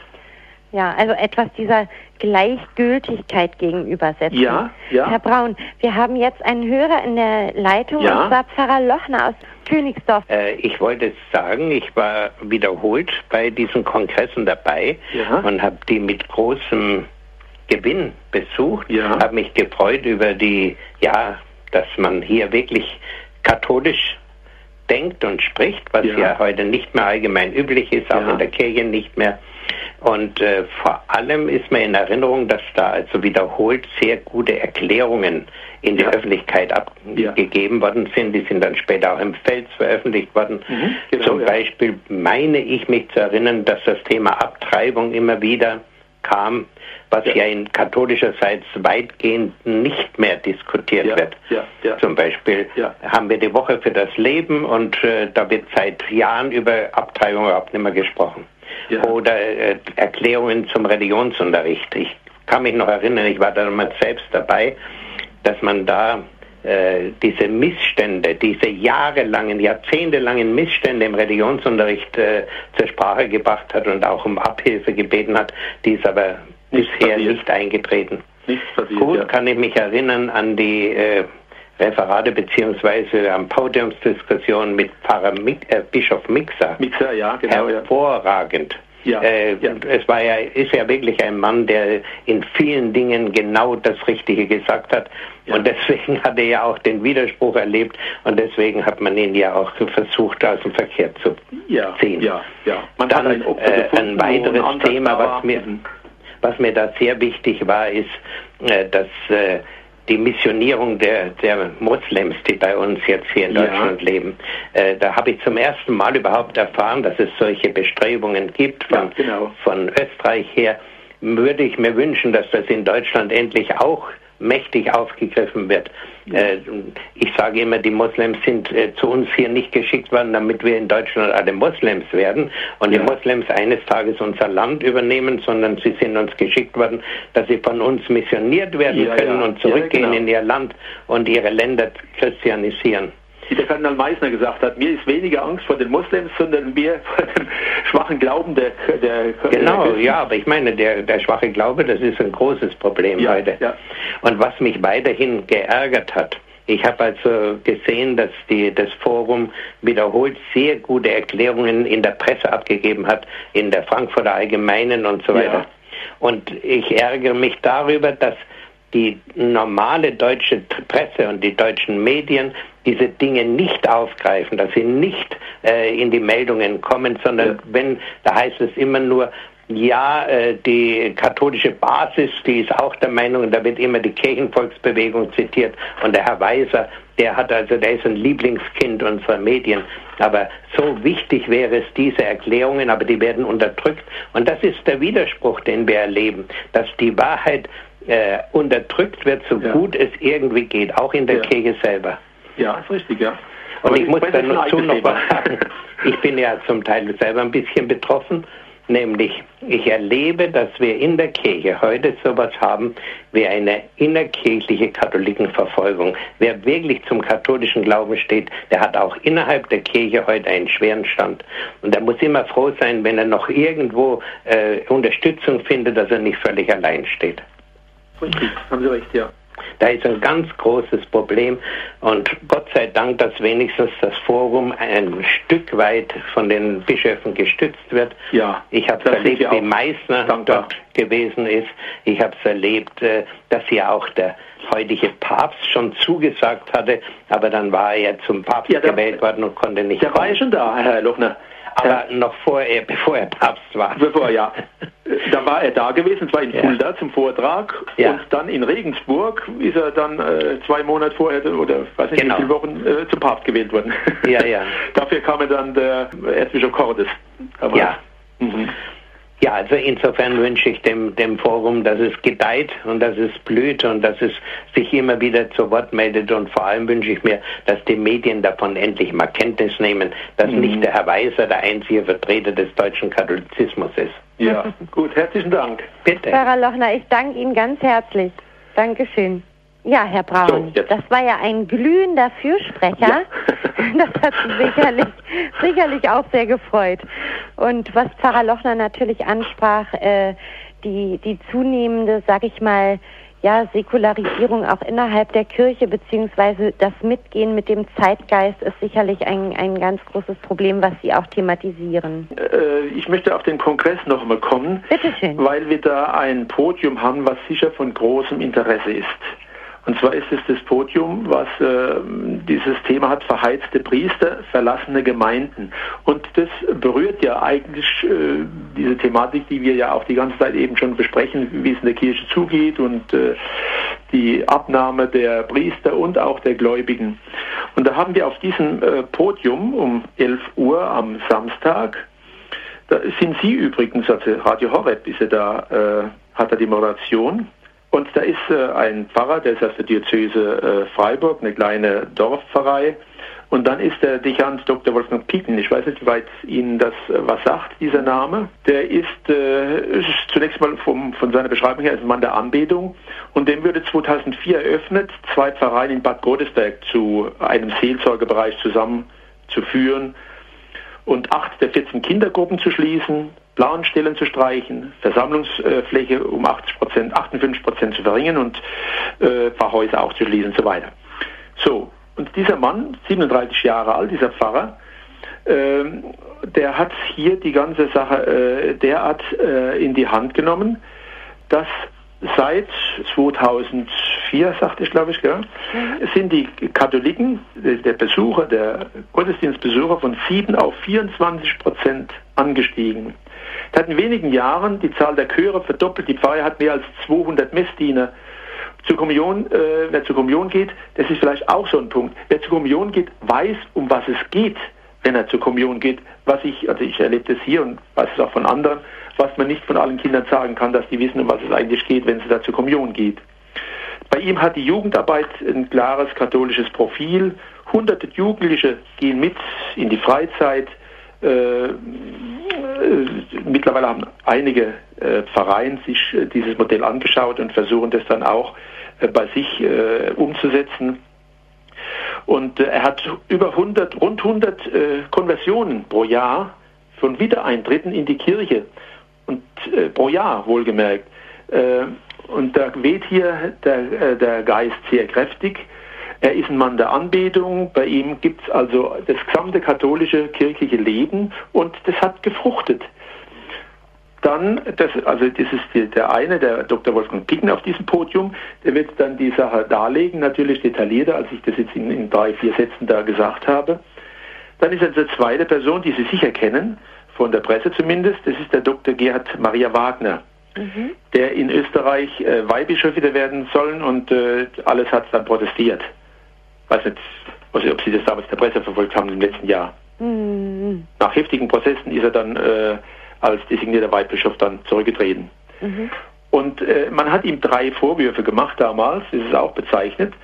Ja, also etwas dieser Gleichgültigkeit gegenübersetzen. Ja, ja. Herr Braun, wir haben jetzt einen Hörer in der Leitung, ja. und zwar Pfarrer Lochner aus Königsdorf. Äh, ich wollte sagen, ich war wiederholt bei diesen Kongressen dabei ja. und habe die mit großem Gewinn besucht, ja. habe mich gefreut über die, ja, dass man hier wirklich katholisch denkt und spricht, was ja, ja heute nicht mehr allgemein üblich ist, auch ja. in der Kirche nicht mehr. Und äh, vor allem ist mir in Erinnerung, dass da also wiederholt sehr gute Erklärungen in ja. der Öffentlichkeit abgegeben ja. worden sind. Die sind dann später auch im Fels veröffentlicht worden. Mhm, genau, Zum ja. Beispiel meine ich mich zu erinnern, dass das Thema Abtreibung immer wieder kam, was ja, ja in katholischerseits weitgehend nicht mehr diskutiert ja, wird. Ja, ja. Zum Beispiel ja. haben wir die Woche für das Leben und äh, da wird seit Jahren über Abtreibung überhaupt nicht mehr gesprochen. Ja. Oder äh, Erklärungen zum Religionsunterricht. Ich kann mich noch erinnern, ich war damals selbst dabei, dass man da äh, diese Missstände, diese jahrelangen, jahrzehntelangen Missstände im Religionsunterricht äh, zur Sprache gebracht hat und auch um Abhilfe gebeten hat, die ist aber Nichts bisher passiert. nicht eingetreten. Nichts passiert, Gut ja. kann ich mich erinnern an die äh, Referate beziehungsweise am Podiumsdiskussion mit Pfarrer Mik, äh, Bischof Mixer. Mixer, ja, genau. Hervorragend. Ja, äh, ja. Es war ja, ist ja wirklich ein Mann, der in vielen Dingen genau das Richtige gesagt hat. Ja. Und deswegen hat er ja auch den Widerspruch erlebt und deswegen hat man ihn ja auch versucht, aus dem Verkehr zu ja, ziehen. Ja, ja. Man Dann hat ein, äh, ein weiteres ein Thema, was mir, was mir da sehr wichtig war, ist, äh, dass äh, die Missionierung der, der Moslems, die bei uns jetzt hier in Deutschland ja. leben, äh, da habe ich zum ersten Mal überhaupt erfahren, dass es solche Bestrebungen gibt von, ja, genau. von Österreich her. Würde ich mir wünschen, dass das in Deutschland endlich auch mächtig aufgegriffen wird. Äh, ich sage immer, die Moslems sind äh, zu uns hier nicht geschickt worden, damit wir in Deutschland alle Moslems werden und ja. die Moslems eines Tages unser Land übernehmen, sondern sie sind uns geschickt worden, dass sie von uns missioniert werden ja, können ja. und zurückgehen ja, genau. in ihr Land und ihre Länder christianisieren. Wie der Kardinal Meissner gesagt hat, mir ist weniger Angst vor den Moslems, sondern mehr vor dem schwachen Glauben der, der Genau, der ja, aber ich meine, der, der schwache Glaube, das ist ein großes Problem ja, heute. Ja. Und was mich weiterhin geärgert hat, ich habe also gesehen, dass die, das Forum wiederholt sehr gute Erklärungen in der Presse abgegeben hat, in der Frankfurter Allgemeinen und so weiter. Ja. Und ich ärgere mich darüber, dass die normale deutsche Presse und die deutschen Medien diese Dinge nicht aufgreifen, dass sie nicht äh, in die Meldungen kommen, sondern ja. wenn, da heißt es immer nur, ja, äh, die katholische Basis, die ist auch der Meinung, da wird immer die Kirchenvolksbewegung zitiert und der Herr Weiser, der hat also, der ist ein Lieblingskind unserer Medien, aber so wichtig wäre es, diese Erklärungen, aber die werden unterdrückt und das ist der Widerspruch, den wir erleben, dass die Wahrheit äh, unterdrückt wird, so ja. gut es irgendwie geht, auch in der ja. Kirche selber. Ja, ist richtig, ja. Und ich muss da noch zu noch was sagen. Ich bin ja zum Teil selber ein bisschen betroffen. Nämlich, ich erlebe, dass wir in der Kirche heute sowas haben wie eine innerkirchliche Katholikenverfolgung. Wer wirklich zum katholischen Glauben steht, der hat auch innerhalb der Kirche heute einen schweren Stand. Und er muss immer froh sein, wenn er noch irgendwo äh, Unterstützung findet, dass er nicht völlig allein steht. Richtig, haben Sie recht, ja. Da ist ein ganz großes Problem und Gott sei Dank, dass wenigstens das Forum ein Stück weit von den Bischöfen gestützt wird. Ja, ich habe es erlebt, wie Meißner dankbar. dort gewesen ist. Ich habe es erlebt, dass ja auch der heutige Papst schon zugesagt hatte, aber dann war er zum Papst ja, der, gewählt worden und konnte nicht Der kommen. war ja schon da, Herr Lochner. Aber ja. noch vor er, bevor er Papst war. Bevor, ja. Da war er da gewesen, zwar in Fulda ja. zum Vortrag ja. und dann in Regensburg ist er dann äh, zwei Monate vorher oder weiß nicht genau. wie viele Wochen äh, zum Papst gewählt worden. Ja, ja. Dafür kam er dann der Erzbischof Cordes. Ja. Mhm. Ja, also insofern wünsche ich dem, dem Forum, dass es gedeiht und dass es blüht und dass es sich immer wieder zu Wort meldet und vor allem wünsche ich mir, dass die Medien davon endlich mal Kenntnis nehmen, dass mhm. nicht der Herr Weiser der einzige Vertreter des deutschen Katholizismus ist. Ja, gut, herzlichen Dank. Bitte. Pfarrer Lochner, ich danke Ihnen ganz herzlich. Dankeschön. Ja, Herr Braun, so, das war ja ein glühender Fürsprecher. Ja. Das hat Sie sicherlich, sicherlich auch sehr gefreut. Und was Pfarrer Lochner natürlich ansprach, äh, die, die zunehmende, sag ich mal, ja, Säkularisierung auch innerhalb der Kirche, beziehungsweise das Mitgehen mit dem Zeitgeist ist sicherlich ein, ein ganz großes Problem, was Sie auch thematisieren. Äh, ich möchte auf den Kongress noch einmal kommen, Bitte schön. Weil wir da ein Podium haben, was sicher von großem Interesse ist. Und zwar ist es das Podium, was äh, dieses Thema hat, verheizte Priester, verlassene Gemeinden. Und das berührt ja eigentlich äh, diese Thematik, die wir ja auch die ganze Zeit eben schon besprechen, wie es in der Kirche zugeht und äh, die Abnahme der Priester und auch der Gläubigen. Und da haben wir auf diesem äh, Podium um elf Uhr am Samstag, da sind Sie übrigens, also Radio Horeb ist ja da, äh, hat er die Moderation. Und da ist äh, ein Pfarrer, der ist aus der Diözese äh, Freiburg, eine kleine Dorfpfarrei. Und dann ist der Dechant Doktor Wolfgang Picken. Ich weiß nicht, wie weit Ihnen das äh, was sagt, dieser Name. Der ist, äh, ist zunächst mal vom, von seiner Beschreibung her ein Mann der Anbetung. Und dem wurde zweitausendvier eröffnet, zwei Pfarreien in Bad Godesberg zu einem Seelsorgebereich zusammenzuführen und acht der vierzehn Kindergruppen zu schließen, Planstellen zu streichen, Versammlungsfläche um achtzig Prozent, achtundfünfzig Prozent zu verringern und äh, Pfarrhäuser auch zu schließen und so weiter. So, und dieser Mann, siebenunddreißig Jahre alt, dieser Pfarrer, äh, der hat hier die ganze Sache äh, derart äh, in die Hand genommen, dass seit zweitausendvier, sagte ich, glaube ich, gell, mhm. sind die Katholiken, der Besucher, der Gottesdienstbesucher von sieben auf vierundzwanzig Prozent angestiegen. Es hat in wenigen Jahren die Zahl der Chöre verdoppelt. Die Pfarrei hat mehr als zweihundert Messdiener. Zur Kommunion, äh, wer zur Kommunion geht, das ist vielleicht auch so ein Punkt. Wer zur Kommunion geht, weiß, um was es geht, wenn er zur Kommunion geht. Was ich, also ich erlebe das hier und weiß es auch von anderen, was man nicht von allen Kindern sagen kann, dass die wissen, um was es eigentlich geht, wenn es da zur Kommunion geht. Bei ihm hat die Jugendarbeit ein klares katholisches Profil. Hunderte Jugendliche gehen mit in die Freizeit. Äh, äh, mittlerweile haben einige äh, Pfarreien sich äh, dieses Modell angeschaut und versuchen das dann auch äh, bei sich äh, umzusetzen. Und äh, er hat über hundert, rund hundert äh, Konversionen pro Jahr von Wiedereintritten in die Kirche. Und äh, pro Jahr, wohlgemerkt. Äh, und da weht hier der, äh, der Geist sehr kräftig. Er ist ein Mann der Anbetung. Bei ihm gibt es also das gesamte katholische kirchliche Leben und das hat gefruchtet. Dann, das, also das ist die, der eine, der Doktor Wolfgang Picken auf diesem Podium, der wird dann die Sache darlegen, natürlich detaillierter, als ich das jetzt in, in drei, vier Sätzen da gesagt habe. Dann ist eine zweite Person, die Sie sicher kennen, von der Presse zumindest, das ist der Doktor Gerhard Maria Wagner, mhm. der in Österreich äh, Weihbischof wieder werden sollen und äh, alles hat dann protestiert. Ich weiß nicht, also, ob Sie das damals in der Presse verfolgt haben im letzten Jahr. Mhm. Nach heftigen Prozessen ist er dann äh, als designierter Weihbischof dann zurückgetreten. Mhm. Und äh, man hat ihm drei Vorwürfe gemacht damals, das ist auch bezeichnet.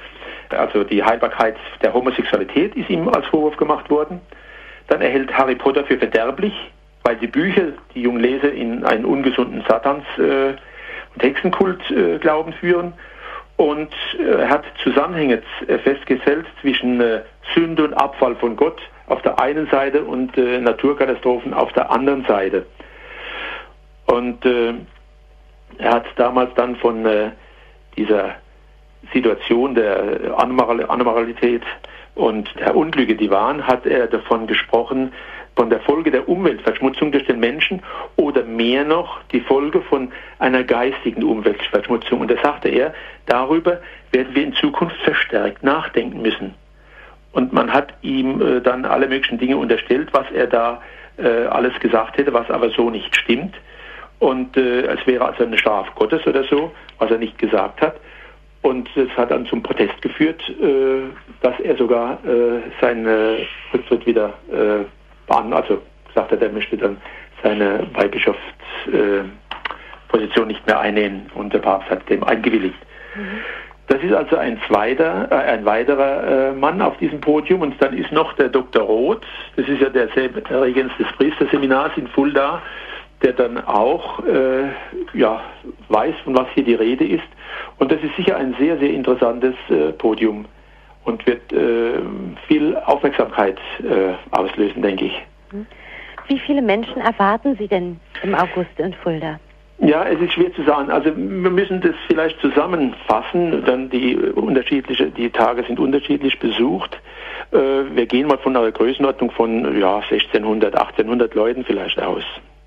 Also die Heilbarkeit der Homosexualität ist ihm als Vorwurf gemacht worden. Dann er hält Harry Potter für verderblich, weil die Bücher die jungen Leser in einen ungesunden Satans- äh, und Hexenkult äh, Glauben führen. Und er äh, hat Zusammenhänge äh, festgestellt zwischen äh, Sünde und Abfall von Gott auf der einen Seite und äh, Naturkatastrophen auf der anderen Seite. Und äh, er hat damals dann von äh, dieser Situation der Anormalität und der Unglücke, die waren, hat er davon gesprochen, von der Folge der Umweltverschmutzung durch den Menschen oder mehr noch die Folge von einer geistigen Umweltverschmutzung. Und da sagte er, darüber werden wir in Zukunft verstärkt nachdenken müssen. Und man hat ihm äh, dann alle möglichen Dinge unterstellt, was er da äh, alles gesagt hätte, was aber so nicht stimmt. Und äh, es wäre also eine Strafe Gottes oder so, was er nicht gesagt hat. Und es hat dann zum Protest geführt, äh, dass er sogar äh, seinen äh, Rücktritt wieder äh, beantragt, also gesagt hat, er möchte dann seine Weihbischofsposition äh, nicht mehr einnehmen und der Papst hat dem eingewilligt. Mhm. Das ist also ein zweiter, äh, ein weiterer äh, Mann auf diesem Podium und dann ist noch der Doktor Roth, das ist ja der Regens des Priesterseminars in Fulda, der dann auch äh, ja, weiß, von was hier die Rede ist. Und das ist sicher ein sehr, sehr interessantes äh, Podium und wird äh, viel Aufmerksamkeit äh, auslösen, denke ich. Wie viele Menschen erwarten Sie denn im August in Fulda? Ja, es ist schwer zu sagen. Also wir müssen das vielleicht zusammenfassen. Dann die unterschiedliche, die Tage sind unterschiedlich besucht. Äh, wir gehen mal von einer Größenordnung von ja, sechzehnhundert, achtzehnhundert Leuten vielleicht aus.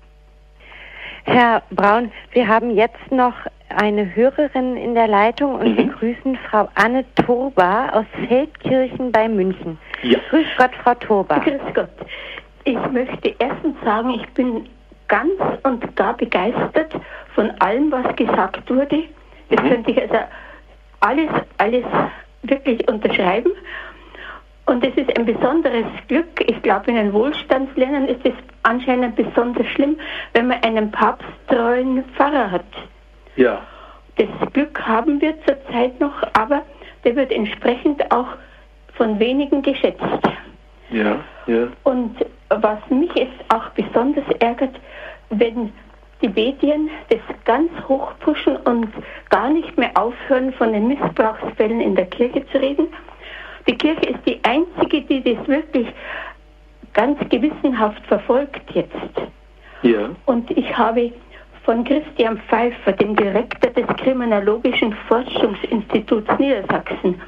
Herr Braun, wir haben jetzt noch eine Hörerin in der Leitung und mhm. begrüßen Frau Anne Turba aus Feldkirchen bei München. Ja. Grüß Gott, Frau Turba. Grüß Gott. Ich möchte erstens sagen, ich bin ganz und gar begeistert von allem, was gesagt wurde. Das mhm. könnte ich also alles, alles wirklich unterschreiben. Und es ist ein besonderes Glück. Ich glaube, in den Wohlstandsländern ist es anscheinend besonders schlimm, wenn man einen papsttreuen Pfarrer hat. Ja. Das Glück haben wir zurzeit noch, aber der wird entsprechend auch von wenigen geschätzt. Ja, ja. Und was mich jetzt auch besonders ärgert, wenn die Medien das ganz hoch pushen und gar nicht mehr aufhören, von den Missbrauchsfällen in der Kirche zu reden. Die Kirche ist die einzige, die das wirklich ganz gewissenhaft verfolgt jetzt. Ja. Und ich habe von Christian Pfeiffer, dem Direktor des Kriminologischen Forschungsinstituts Niedersachsen,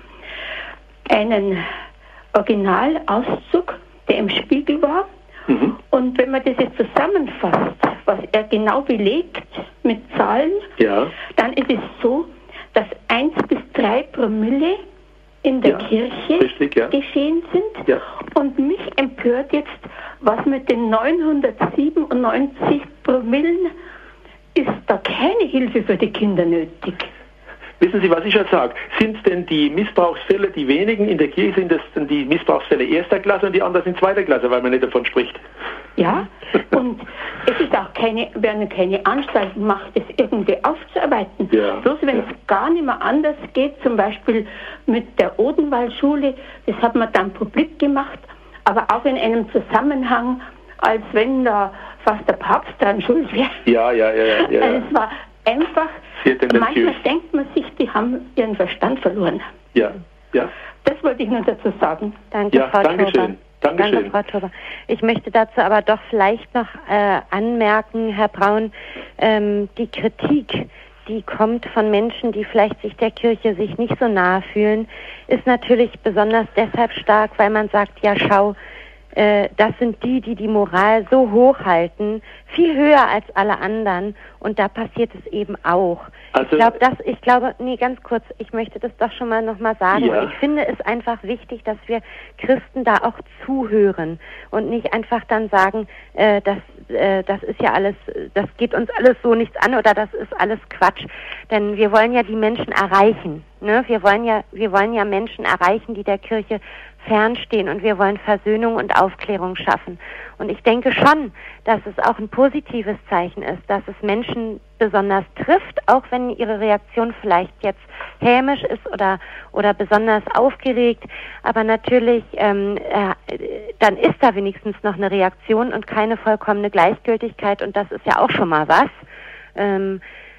einen Originalauszug, der im Spiegel war. Mhm. Und wenn man das jetzt zusammenfasst, was er genau belegt mit Zahlen, ja. dann ist es so, dass eins bis drei Promille in der ja, Kirche richtig, ja. geschehen sind. Ja. Und mich empört jetzt, was mit den neunhundertsiebenundneunzig Promillen ist da keine Hilfe für die Kinder nötig. Wissen Sie, was ich jetzt sage? Sind denn die Missbrauchsfälle, die wenigen in der Kirche, sind das denn die Missbrauchsfälle erster Klasse und die anderen sind zweiter Klasse, weil man nicht davon spricht? Ja, und es ist auch keine, werden keine Anstalten gemacht, das irgendwie aufzuarbeiten. Ja, Bloß wenn ja. es gar nicht mehr anders geht, zum Beispiel mit der Odenwaldschule, das hat man dann publik gemacht, aber auch in einem Zusammenhang, als wenn da fast der Papst dran schuld wäre. Ja, ja, ja. ja, ja. Also es war einfach, manchmal denkt man sich, die haben ihren Verstand verloren. Ja, ja. Das wollte ich nur dazu sagen. Danke, ja, Frau danke Turba. schön. Dankeschön. Danke, Frau Turba. Ich möchte dazu aber doch vielleicht noch äh, anmerken, Herr Braun, ähm, die Kritik, die kommt von Menschen, die vielleicht sich der Kirche sich nicht so nahe fühlen, ist natürlich besonders deshalb stark, weil man sagt, ja schau, äh, das sind die, die die Moral so hoch halten, viel höher als alle anderen und da passiert es eben auch. Also, ich glaube, das, ich glaube, nee, ganz kurz, ich möchte das doch schon mal nochmal sagen. Ja. Ich finde es einfach wichtig, dass wir Christen da auch zuhören und nicht einfach dann sagen, äh, das, äh, das ist ja alles, das geht uns alles so nichts an oder das ist alles Quatsch. Denn wir wollen ja die Menschen erreichen. Ne? Wir wollen ja, wir wollen ja Menschen erreichen, die der Kirche fernstehen und wir wollen Versöhnung und Aufklärung schaffen. Und ich denke schon, dass es auch ein positives Zeichen ist, dass es Menschen besonders trifft, auch wenn ihre Reaktion vielleicht jetzt hämisch ist oder oder besonders aufgeregt. Aber natürlich, ähm, äh, dann ist da wenigstens noch eine Reaktion und keine vollkommene Gleichgültigkeit. Und das ist ja auch schon mal was. Ähm,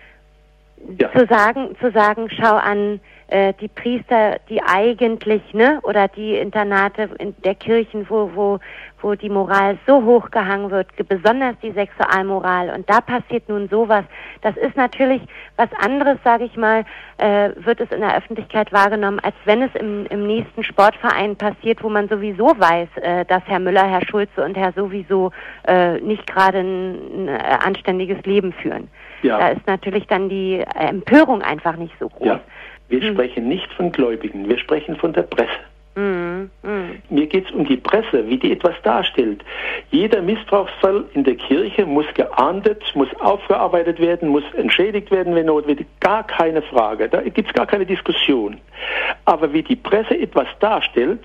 ja. Zu sagen, zu sagen, schau an, äh, die Priester, die eigentlich, ne, oder die Internate in der Kirchen, wo, wo, wo die Moral so hoch gehangen wird, besonders die Sexualmoral, und da passiert nun sowas. Das ist natürlich was anderes, sage ich mal, äh, wird es in der Öffentlichkeit wahrgenommen, als wenn es im, im nächsten Sportverein passiert, wo man sowieso weiß, äh, dass Herr Müller, Herr Schulze und Herr sowieso äh, nicht gerade ein, ein anständiges Leben führen. Ja. Da ist natürlich dann die Empörung einfach nicht so groß. Ja. Wir hm. sprechen nicht von Gläubigen, wir sprechen von der Presse. Mm, mm. Mir geht es um die Presse, wie die etwas darstellt. Jeder Missbrauchsfall in der Kirche muss geahndet, muss aufgearbeitet werden, muss entschädigt werden, wenn notwendig. Gar keine Frage, da gibt es gar keine Diskussion. Aber wie die Presse etwas darstellt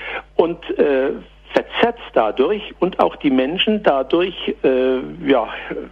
und äh, verzerrt dadurch und auch die Menschen dadurch äh, ja,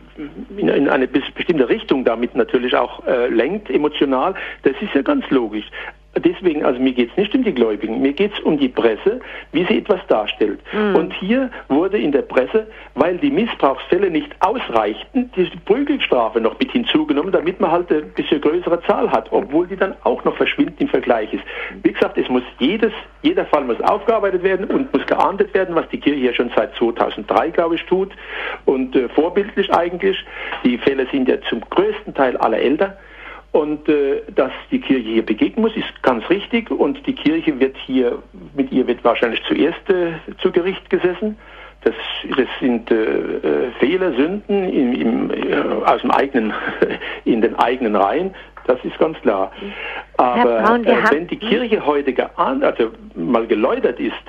in, in eine bestimmte Richtung damit natürlich auch äh, lenkt, emotional, das ist ja ganz logisch. Deswegen, also mir geht es nicht um die Gläubigen, mir geht es um die Presse, wie sie etwas darstellt. Mhm. Und hier wurde in der Presse, weil die Missbrauchsfälle nicht ausreichten, die Prügelstrafe noch mit hinzugenommen, damit man halt eine bisschen größere Zahl hat, obwohl die dann auch noch verschwindend im Vergleich ist. Wie gesagt, es muss jedes, jeder Fall muss aufgearbeitet werden und muss geahndet werden, was die Kirche ja schon seit zweitausenddrei, glaube ich, tut. Und äh, vorbildlich eigentlich. Die Fälle sind ja zum größten Teil alle älter. Und äh, dass die Kirche hier begegnen muss, ist ganz richtig. Und die Kirche wird hier, mit ihr wird wahrscheinlich zuerst äh, zu Gericht gesessen. Das, das sind äh, Fehler, Sünden im, im, äh, aus dem eigenen, in den eigenen Reihen. Das ist ganz klar. Aber Braun, äh, wenn die Kirche heute geahnt, also mal geläutert ist,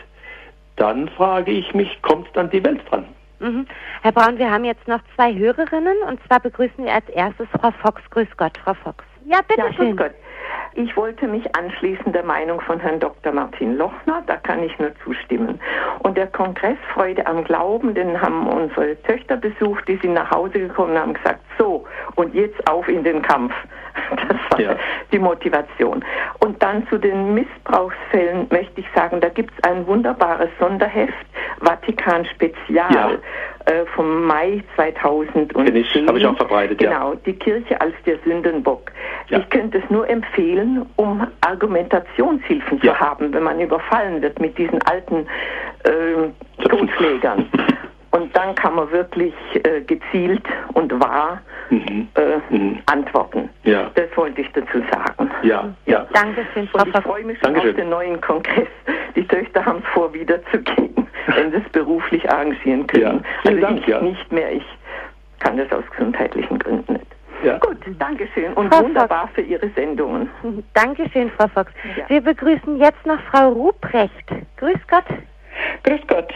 dann frage ich mich, kommt dann die Welt dran? Mhm. Herr Braun, wir haben jetzt noch zwei Hörerinnen, und zwar begrüßen wir als erstes Frau Fox. Grüß Gott, Frau Fox. Ja, bitte ja, schön. Grüß Gott. Ich wollte mich anschließen der Meinung von Herrn Doktor Martin Lochner, da kann ich nur zustimmen. Und der Kongress Freude am Glauben, den haben unsere Töchter besucht, die sind nach Hause gekommen und haben gesagt, so, und jetzt auf in den Kampf. Das war ja die Motivation. Und dann zu den Missbrauchsfällen möchte ich sagen, da gibt es ein wunderbares Sonderheft, Vatikan Spezial, ja. äh, vom Mai zweitausendzehn. Ich, habe ich auch verbreitet, genau, ja. Die Kirche als der Sündenbock. Ja. Ich könnte es nur empfehlen, um Argumentationshilfen ja. zu haben, wenn man überfallen wird mit diesen alten äh, Totschlägern. Und dann kann man wirklich äh, gezielt und wahr mhm. Äh, mhm. antworten. Ja. Das wollte ich dazu sagen. Ja, ja. Dankeschön, Frau Und ich freue mich schon Dankeschön. auf den neuen Kongress. Die Töchter haben es vor, wieder zu gehen, wenn sie es beruflich arrangieren können. Ja. Vielen also Dank, ich ja. nicht mehr. Ich kann das aus gesundheitlichen Gründen nicht. Ja. Gut, Dankeschön und Frau wunderbar Fox. für Ihre Sendungen. Dankeschön, Frau Fox. Ja. Wir begrüßen jetzt noch Frau Ruprecht. Grüß Gott. Grüß Gott.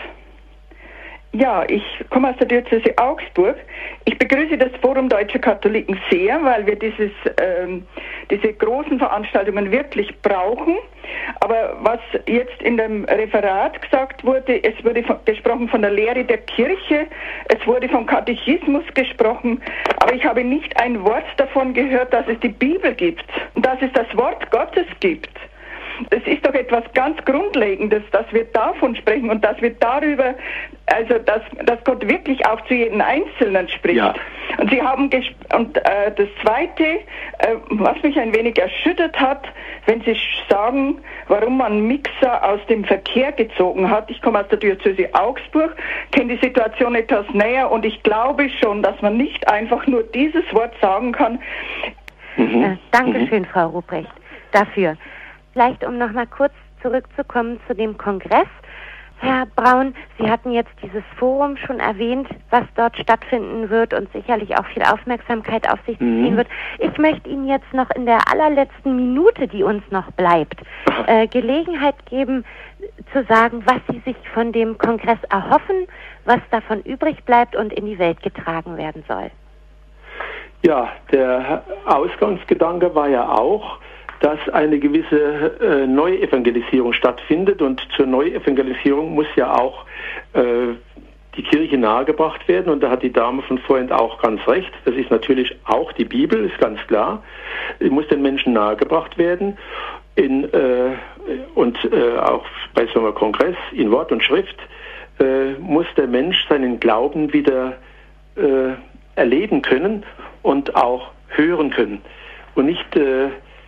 Ja, ich komme aus der Diözese Augsburg. Ich begrüße das Forum Deutscher Katholiken sehr, weil wir dieses, ähm, diese großen Veranstaltungen wirklich brauchen. Aber was jetzt in dem Referat gesagt wurde, es wurde von, gesprochen von der Lehre der Kirche, es wurde vom Katechismus gesprochen, aber ich habe nicht ein Wort davon gehört, dass es die Bibel gibt und dass es das Wort Gottes gibt. Es ist doch etwas ganz Grundlegendes, dass wir davon sprechen und dass wir darüber, also dass, dass Gott wirklich auch zu jedem Einzelnen spricht. Ja. Und Sie haben gesp- und äh, das Zweite, äh, was mich ein wenig erschüttert hat, wenn Sie sagen, warum man Mixer aus dem Verkehr gezogen hat. Ich komme aus der Diözese Augsburg, kenne die Situation etwas näher und ich glaube schon, dass man nicht einfach nur dieses Wort sagen kann. Mhm. Äh, Dankeschön, mhm. Frau Ruprecht, dafür. Vielleicht, um noch mal kurz zurückzukommen zu dem Kongress. Herr Braun, Sie hatten jetzt dieses Forum schon erwähnt, was dort stattfinden wird und sicherlich auch viel Aufmerksamkeit auf sich mhm. ziehen wird. Ich möchte Ihnen jetzt noch in der allerletzten Minute, die uns noch bleibt, äh, Gelegenheit geben, zu sagen, was Sie sich von dem Kongress erhoffen, was davon übrig bleibt und in die Welt getragen werden soll. Ja, der Ausgangsgedanke war ja auch, dass eine gewisse äh, Neuevangelisierung stattfindet, und zur Neuevangelisierung muss ja auch äh, die Kirche nahegebracht werden, und da hat die Dame von vorhin auch ganz recht. Das ist natürlich auch die Bibel, ist ganz klar. Die muss den Menschen nahegebracht werden, in, äh, und äh, auch bei so einem Kongress in Wort und Schrift äh, muss der Mensch seinen Glauben wieder äh, erleben können und auch hören können und nicht äh,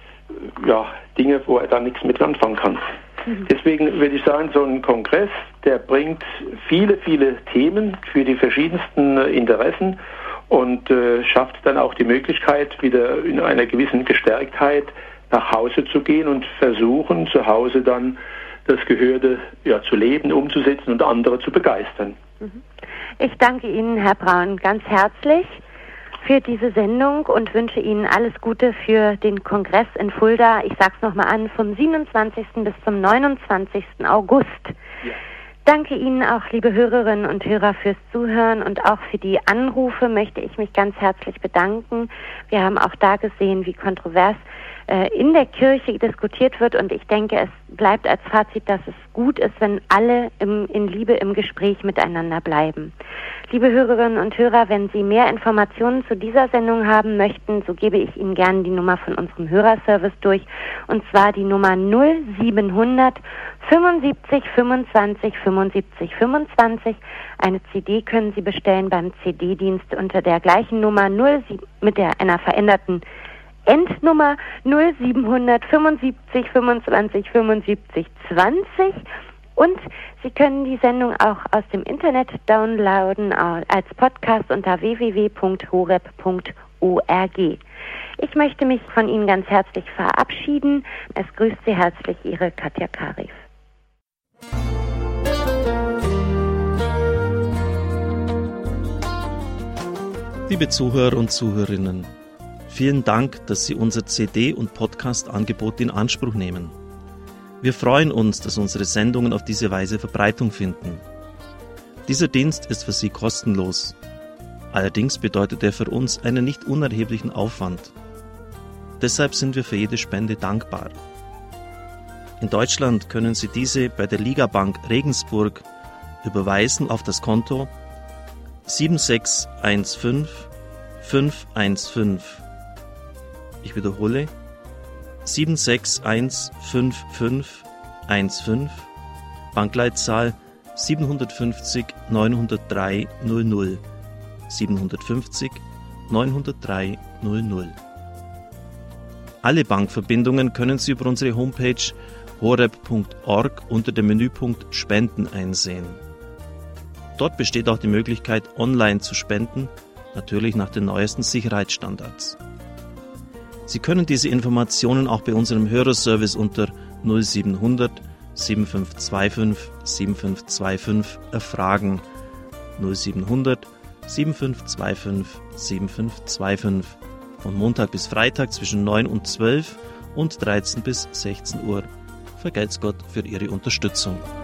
ja, Dinge, wo er da nichts mit anfangen kann. Mhm. Deswegen würde ich sagen, so ein Kongress, der bringt viele, viele Themen für die verschiedensten äh, Interessen und äh, schafft dann auch die Möglichkeit, wieder in einer gewissen Gestärktheit nach Hause zu gehen und versuchen, zu Hause dann das Gehörte ja, zu leben, umzusetzen und andere zu begeistern. Ich danke Ihnen, Herr Braun, ganz herzlich für diese Sendung und wünsche Ihnen alles Gute für den Kongress in Fulda. Ich sage es nochmal an, vom siebenundzwanzigsten bis zum neunundzwanzigsten August. Ja. Danke Ihnen auch, liebe Hörerinnen und Hörer, fürs Zuhören, und auch für die Anrufe möchte ich mich ganz herzlich bedanken. Wir haben auch da gesehen, wie kontrovers äh, in der Kirche diskutiert wird, und ich denke, es bleibt als Fazit, dass es gut ist, wenn alle im, in Liebe im Gespräch miteinander bleiben. Liebe Hörerinnen und Hörer, wenn Sie mehr Informationen zu dieser Sendung haben möchten, so gebe ich Ihnen gerne die Nummer von unserem Hörerservice durch, und zwar die Nummer null siebenhundert fünfundsiebzig fünfundzwanzig fünfundsiebzig fünfundzwanzig. Eine C D können Sie bestellen beim C D-Dienst unter der gleichen Nummer null mit der einer veränderten Endnummer null siebenhundert fünfundsiebzig fünfundzwanzig fünfundsiebzig zwanzig. Und Sie können die Sendung auch aus dem Internet downloaden als Podcast unter w w w punkt horeb punkt org. Ich möchte mich von Ihnen ganz herzlich verabschieden. Es grüßt Sie herzlich Ihre Katja Karif. Liebe Zuhörer und Zuhörerinnen, vielen Dank, dass Sie unser C D- und Podcast-Angebot in Anspruch nehmen. Wir freuen uns, dass unsere Sendungen auf diese Weise Verbreitung finden. Dieser Dienst ist für Sie kostenlos. Allerdings bedeutet er für uns einen nicht unerheblichen Aufwand. Deshalb sind wir für jede Spende dankbar. In Deutschland können Sie diese bei der Ligabank Regensburg überweisen auf das Konto sieben sechs eins fünf fünf eins fünf. Ich wiederhole, sieben sechs eins fünf fünf eins fünf, Bankleitzahl siebenhundertfünfzig neunhundertdrei null null, siebenhundertfünfzig neunhundertdrei null null. Alle Bankverbindungen können Sie über unsere Homepage horeb punkt org unter dem Menüpunkt Spenden einsehen. Dort besteht auch die Möglichkeit, online zu spenden, natürlich nach den neuesten Sicherheitsstandards. Sie können diese Informationen auch bei unserem Hörerservice unter null siebenhundert sieben fünf zwei fünf sieben fünf zwei fünf erfragen. null siebenhundert sieben fünf zwei fünf sieben fünf zwei fünf. Von Montag bis Freitag zwischen neun und zwölf und dreizehn bis sechzehn Uhr. Vergelt's Gott für Ihre Unterstützung.